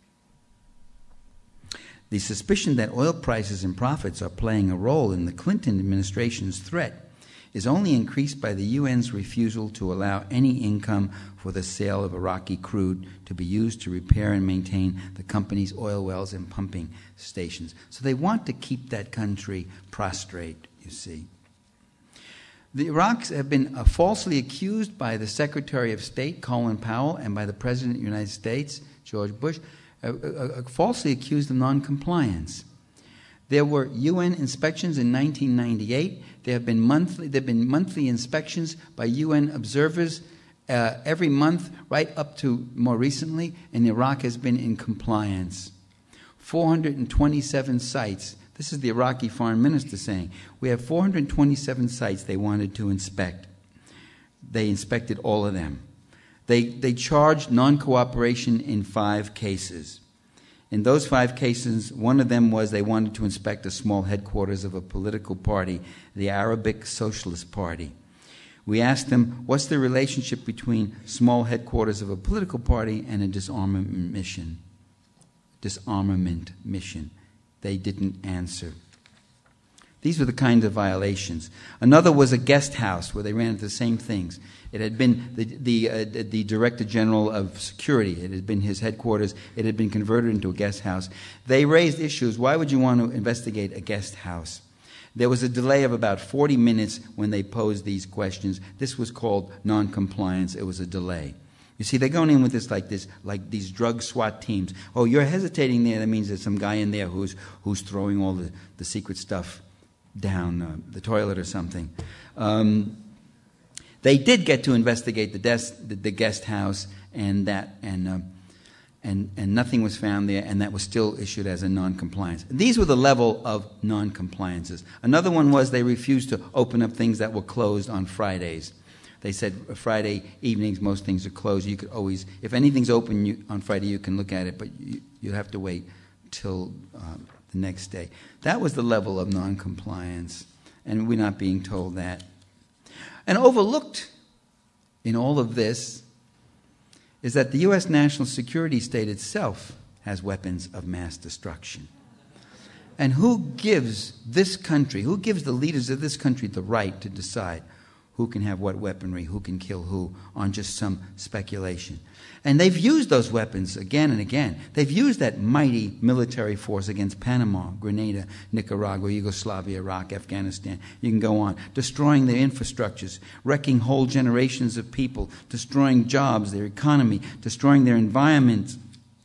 The suspicion that oil prices and profits are playing a role in the Clinton administration's threat is only increased by the U N's refusal to allow any income for the sale of Iraqi crude to be used to repair and maintain the company's oil wells and pumping stations. So they want to keep that country prostrate, you see. The Iraqs have been uh, falsely accused by the Secretary of State, Colin Powell, and by the President of the United States, George Bush, uh, uh, uh, falsely accused of noncompliance. There were U N inspections in nineteen ninety-eight. There have been monthly, there have been monthly inspections by U N observers uh, every month, right up to more recently, and Iraq has been in compliance. four hundred twenty-seven sites. This is the Iraqi foreign minister saying, we have four hundred twenty-seven sites they wanted to inspect. They inspected all of them. They, they charged non-cooperation in five cases. In those five cases, one of them was they wanted to inspect a small headquarters of a political party, the Arabic Socialist Party. We asked them, what's the relationship between small headquarters of a political party and a disarmament mission? Disarmament mission. They didn't answer. These were the kind of violations. Another was a guest house where they ran into the same things. It had been the the, uh, the Director General of Security. It had been his headquarters. It had been converted into a guest house. They raised issues. Why would you want to investigate a guest house? There was a delay of about forty minutes when they posed these questions. This was called noncompliance. It was a delay. You see, they're going in with this like this, like these drug SWAT teams. Oh, you're hesitating there. That means there's some guy in there who's who's throwing all the, the secret stuff down uh, the toilet or something. Um, they did get to investigate the, des- the, the guest house, and that and uh, and and nothing was found there, and that was still issued as a non-compliance. These were the level of non-compliances. Another one was they refused to open up things that were closed on Fridays. They said Friday evenings, most things are closed. You could always, if anything's open you, on Friday, you can look at it, but you, you have to wait till um, the next day. That was the level of non-compliance, and we're not being told that. And overlooked in all of this is that the U S national security state itself has weapons of mass destruction. And who gives this country, who gives the leaders of this country the right to decide who can have what weaponry, who can kill who, on just some speculation? And they've used those weapons again and again. They've used that mighty military force against Panama, Grenada, Nicaragua, Yugoslavia, Iraq, Afghanistan. You can go on. Destroying their infrastructures, wrecking whole generations of people, destroying jobs, their economy, destroying their environment.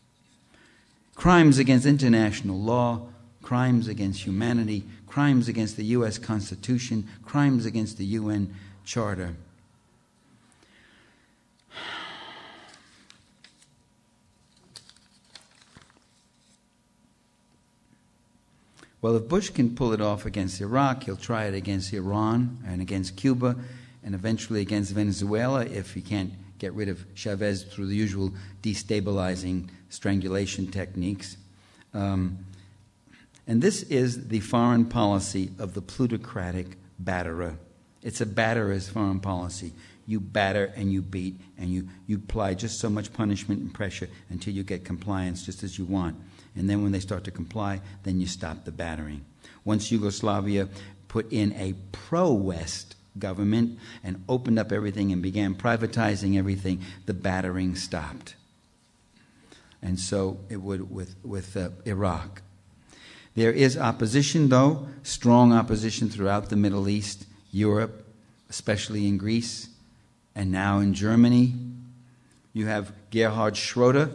Crimes against international law, crimes against humanity, crimes against the U S Constitution, crimes against the U N Charter. Well, if Bush can pull it off against Iraq, he'll try it against Iran and against Cuba and eventually against Venezuela if he can't get rid of Chavez through the usual destabilizing strangulation techniques. Um, and this is the foreign policy of the plutocratic batterer. It's a batterer's foreign policy. You batter and you beat and you, you apply just so much punishment and pressure until you get compliance just as you want. And then when they start to comply, then you stop the battering. Once Yugoslavia put in a pro-West government and opened up everything and began privatizing everything, the battering stopped. And so it would with, with uh, Iraq. There is opposition, though, strong opposition throughout the Middle East, Europe, especially in Greece, and now in Germany. You have Gerhard Schroeder,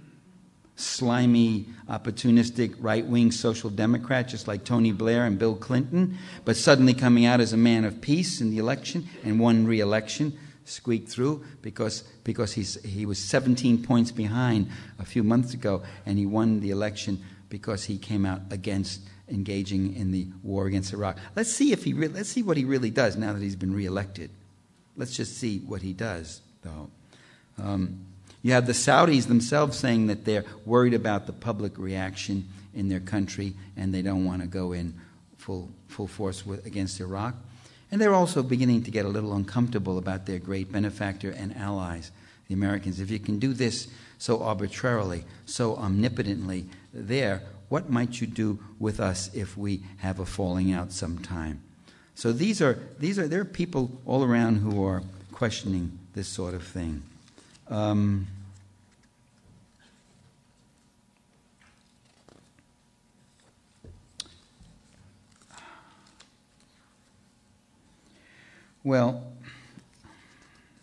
slimy, opportunistic, right-wing social democrat, just like Tony Blair and Bill Clinton, but suddenly coming out as a man of peace in the election and won re-election, squeaked through because because he's he was seventeen points behind a few months ago, and he won the election because he came out against engaging in the war against Iraq. Let's see if he re- let's see what he really does now that he's been re-elected. Let's just see what he does, though. Um, You have the Saudis themselves saying that they're worried about the public reaction in their country and they don't want to go in full full force with, against Iraq. And they're also beginning to get a little uncomfortable about their great benefactor and allies, the Americans. If you can do this so arbitrarily, so omnipotently there, what might you do with us if we have a falling out sometime? So these are these are there are people all around who are questioning this sort of thing. Um, well,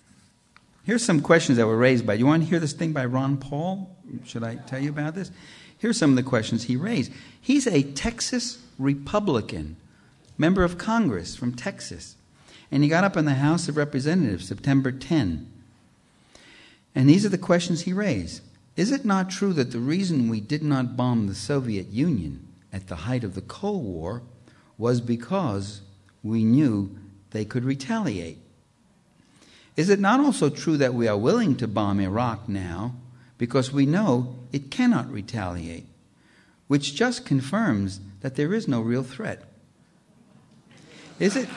here's some questions that were raised by, you want to hear this thing by Ron Paul? Should I tell you about this? Here are some of the questions he raised. He's a Texas Republican, member of Congress from Texas. And he got up in the House of Representatives September tenth. And these are the questions he raised. Is it not true that the reason we did not bomb the Soviet Union at the height of the Cold War was because we knew they could retaliate? Is it not also true that we are willing to bomb Iraq now because we know it cannot retaliate, which just confirms that there is no real threat? Is it...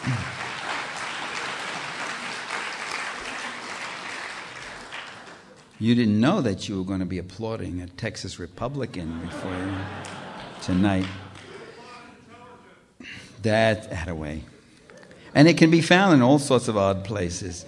You didn't know that you were going to be applauding a Texas Republican before you, tonight. That, that away. And it can be found in all sorts of odd places.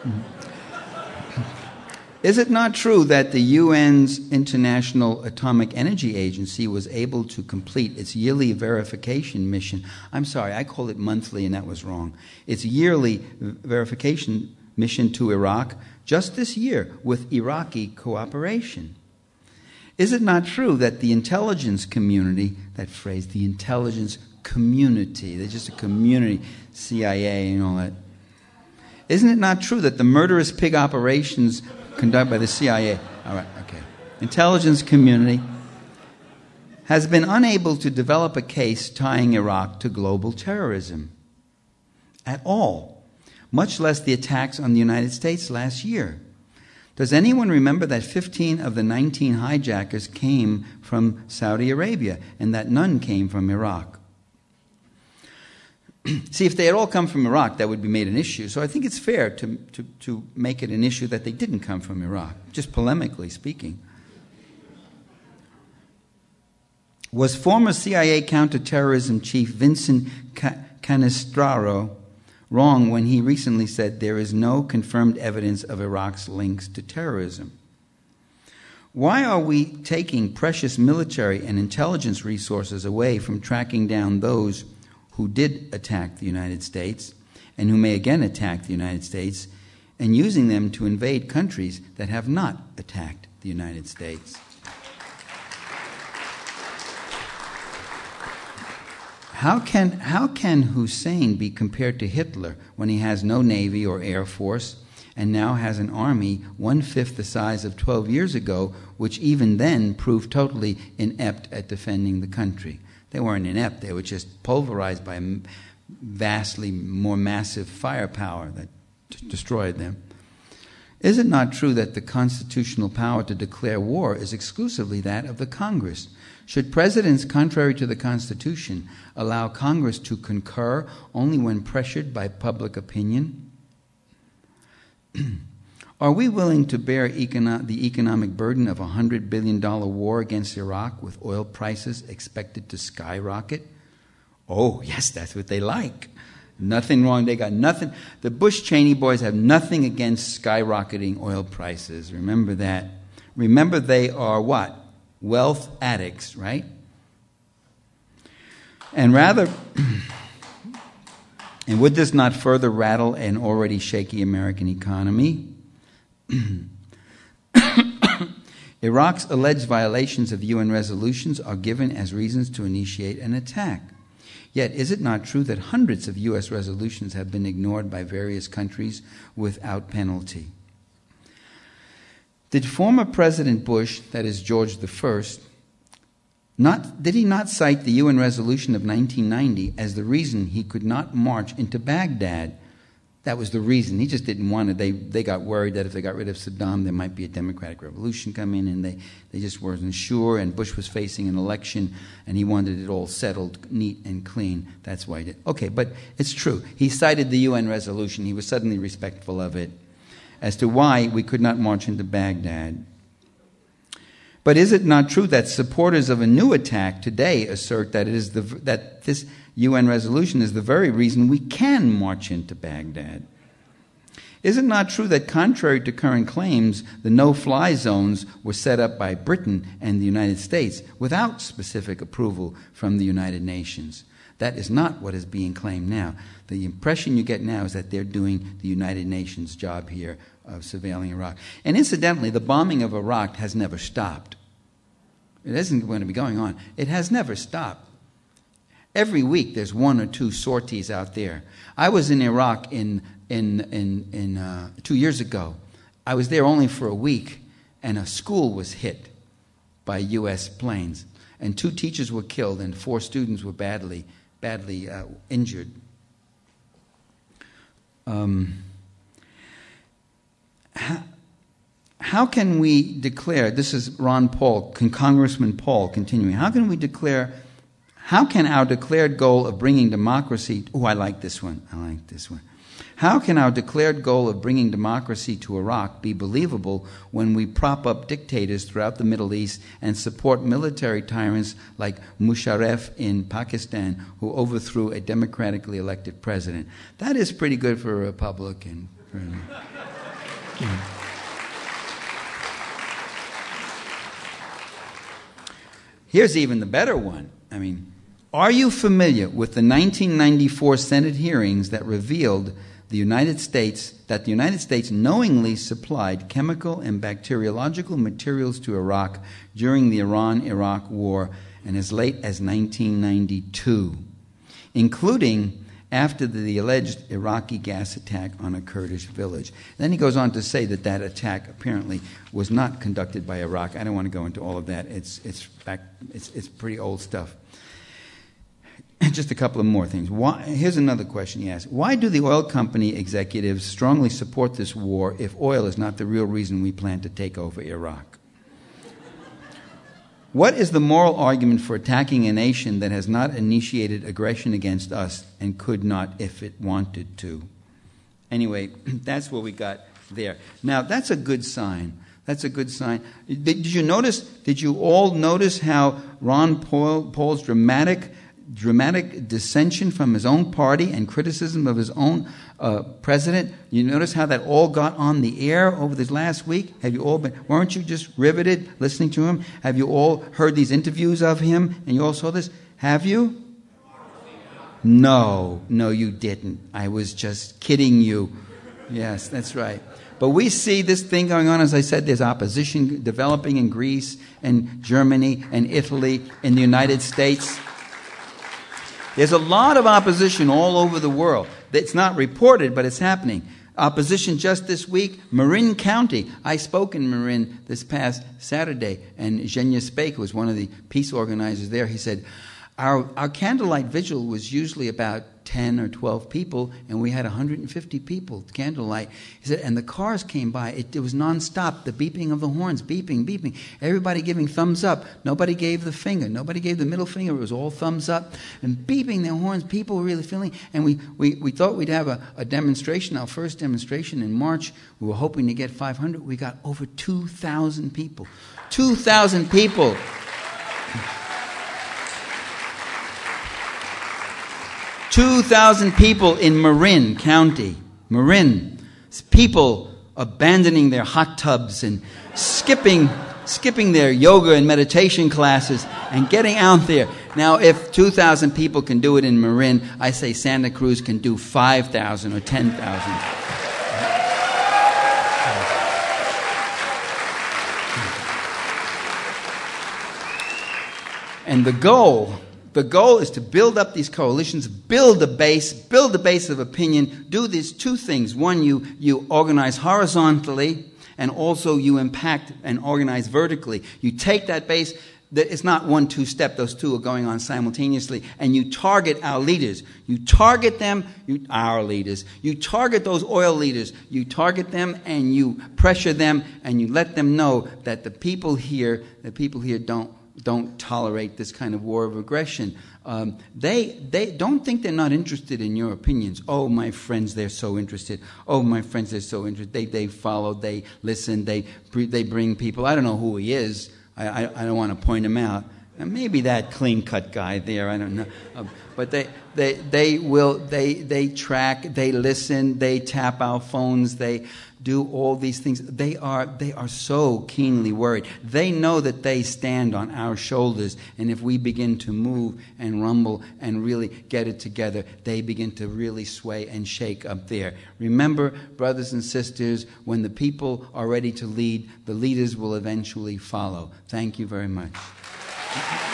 Is it not true that the U N's International Atomic Energy Agency was able to complete its yearly verification mission? I'm sorry, I called it monthly and that was wrong. Its yearly verification mission to Iraq just this year with Iraqi cooperation. Is it not true that the intelligence community, that phrase, the intelligence community, they're just a community, C I A and all that. Isn't it not true that the murderous pig operations conducted by the C I A, all right, okay, intelligence community has been unable to develop a case tying Iraq to global terrorism at all, much less the attacks on the United States last year? Does anyone remember that fifteen of the nineteen hijackers came from Saudi Arabia and that none came from Iraq? See, if they had all come from Iraq, that would be made an issue. So I think it's fair to, to, to make it an issue that they didn't come from Iraq, just polemically speaking. Was former C I A counterterrorism chief Vincent Canestraro wrong when he recently said there is no confirmed evidence of Iraq's links to terrorism? Why are we taking precious military and intelligence resources away from tracking down those who did attack the United States and who may again attack the United States and using them to invade countries that have not attacked the United States? How can, how can Hussein be compared to Hitler when he has no navy or air force and now has an army one-fifth the size of twelve years ago, which even then proved totally inept at defending the country? They weren't inept, they were just pulverized by vastly more massive firepower that t- destroyed them. Is it not true that the constitutional power to declare war is exclusively that of the Congress? Should presidents, contrary to the Constitution, allow Congress to concur only when pressured by public opinion? Are we willing to bear econo- the economic burden of a one hundred billion dollars war against Iraq with oil prices expected to skyrocket? Oh, yes, that's what they like. Nothing wrong. They got nothing. The Bush-Cheney boys have nothing against skyrocketing oil prices. Remember that. Remember they are what? Wealth addicts, right? And rather, and would this not further rattle an already shaky American economy? Iraq's alleged violations of U N resolutions are given as reasons to initiate an attack. Yet, is it not true that hundreds of U S resolutions have been ignored by various countries without penalty? Did former President Bush, that is George the First, not, did he not cite the U N resolution of nineteen ninety as the reason he could not march into Baghdad? That was the reason. He just didn't want it. They they got worried that if they got rid of Saddam, there might be a democratic revolution come in, and they, they just weren't sure, and Bush was facing an election, and he wanted it all settled, neat and clean. That's why he did. Okay, but it's true. He cited the U N resolution. He was suddenly respectful of it as to why we could not march into Baghdad. But is it not true that supporters of a new attack today assert that it is the that this U N resolution is the very reason we can march into Baghdad? Is it not true that contrary to current claims, the no-fly zones were set up by Britain and the United States without specific approval from the United Nations? That is not what is being claimed now. The impression you get now is that they're doing the United Nations job here of surveilling Iraq. And incidentally, the bombing of Iraq has never stopped. It isn't going to be going on. It has never stopped. Every week there's one or two sorties out there. I was in Iraq in in in, in uh, two years ago. I was there only for a week, and a school was hit by U S planes, and two teachers were killed, and four students were badly badly uh, injured. Um, how, how can we declare? This is Ron Paul, Congressman Paul, continuing. How can we declare? How can our declared goal of bringing democracy... Oh, I like this one. I like this one. How can our declared goal of bringing democracy to Iraq be believable when we prop up dictators throughout the Middle East and support military tyrants like Musharraf in Pakistan, who overthrew a democratically elected president? That is pretty good for a Republican. Here's even the better one. I mean... Are you familiar with the nineteen ninety-four Senate hearings that revealed the United States that the United States knowingly supplied chemical and bacteriological materials to Iraq during the Iran-Iraq War and as late as nineteen ninety-two, including after the, the alleged Iraqi gas attack on a Kurdish village? Then he goes on to say that that attack apparently was not conducted by Iraq. I don't want to go into all of that. It's it's back, it's it's pretty old stuff. Just a couple of more things. Why, here's another question he asked. Why do the oil company executives strongly support this war if oil is not the real reason we plan to take over Iraq? What is the moral argument for attacking a nation that has not initiated aggression against us and could not if it wanted to? Anyway, that's what we got there. Now, that's a good sign. That's a good sign. Did, did you notice, did you all notice how Ron Paul, Paul's dramatic dramatic dissension from his own party and criticism of his own uh, president? You notice how that all got on the air over this last week? Have you all been, weren't you just riveted listening to him? Have you all heard these interviews of him and you all saw this? Have you? No, no you didn't. I was just kidding you. Yes, that's right. But we see this thing going on. As I said, there's opposition developing in Greece and Germany and Italy, in the United States. There's a lot of opposition all over the world. It's not reported, but it's happening. Opposition just this week, Marin County. I spoke in Marin this past Saturday, and Zhenya Spake, who was one of the peace organizers there, he said, our, our candlelight vigil was usually about ten or twelve people, and we had one hundred fifty people, candlelight. He said, and the cars came by. It, it was nonstop, the beeping of the horns, beeping, beeping. Everybody giving thumbs up. Nobody gave the finger. Nobody gave the middle finger. It was all thumbs up. And beeping their horns, people were really feeling. And we, we, we thought we'd have a, a demonstration, our first demonstration in March. We were hoping to get five hundred. We got over two thousand people. two thousand people. two thousand people in Marin County. Marin. People abandoning their hot tubs and skipping skipping their yoga and meditation classes and getting out there. Now, if two thousand people can do it in Marin, I say Santa Cruz can do five thousand or ten thousand. And the goal... The goal is to build up these coalitions, build a base, build a base of opinion, do these two things. One, you, you organize horizontally, and also you impact and organize vertically. You take that base, it's not one, two step, those two are going on simultaneously, and you target our leaders. You target them, you, our leaders. You target those oil leaders. You target them and you pressure them, and you let them know that the people here, the people here don't don't tolerate this kind of war of aggression. Um, they they don't think they're not interested in your opinions. Oh, my friends, they're so interested. Oh, my friends, they're so interested. They they follow, they listen, they they bring people. I don't know who he is. I I, I don't want to point him out. And maybe that clean-cut guy there. I don't know. Uh, but they they they will they they track. They listen. They tap our phones. They do all these things. They are they are so keenly worried. They know that they stand on our shoulders, and if we begin to move and rumble and really get it together, they begin to really sway and shake up there. Remember, brothers and sisters, when the people are ready to lead, the leaders will eventually follow. Thank you very much. you.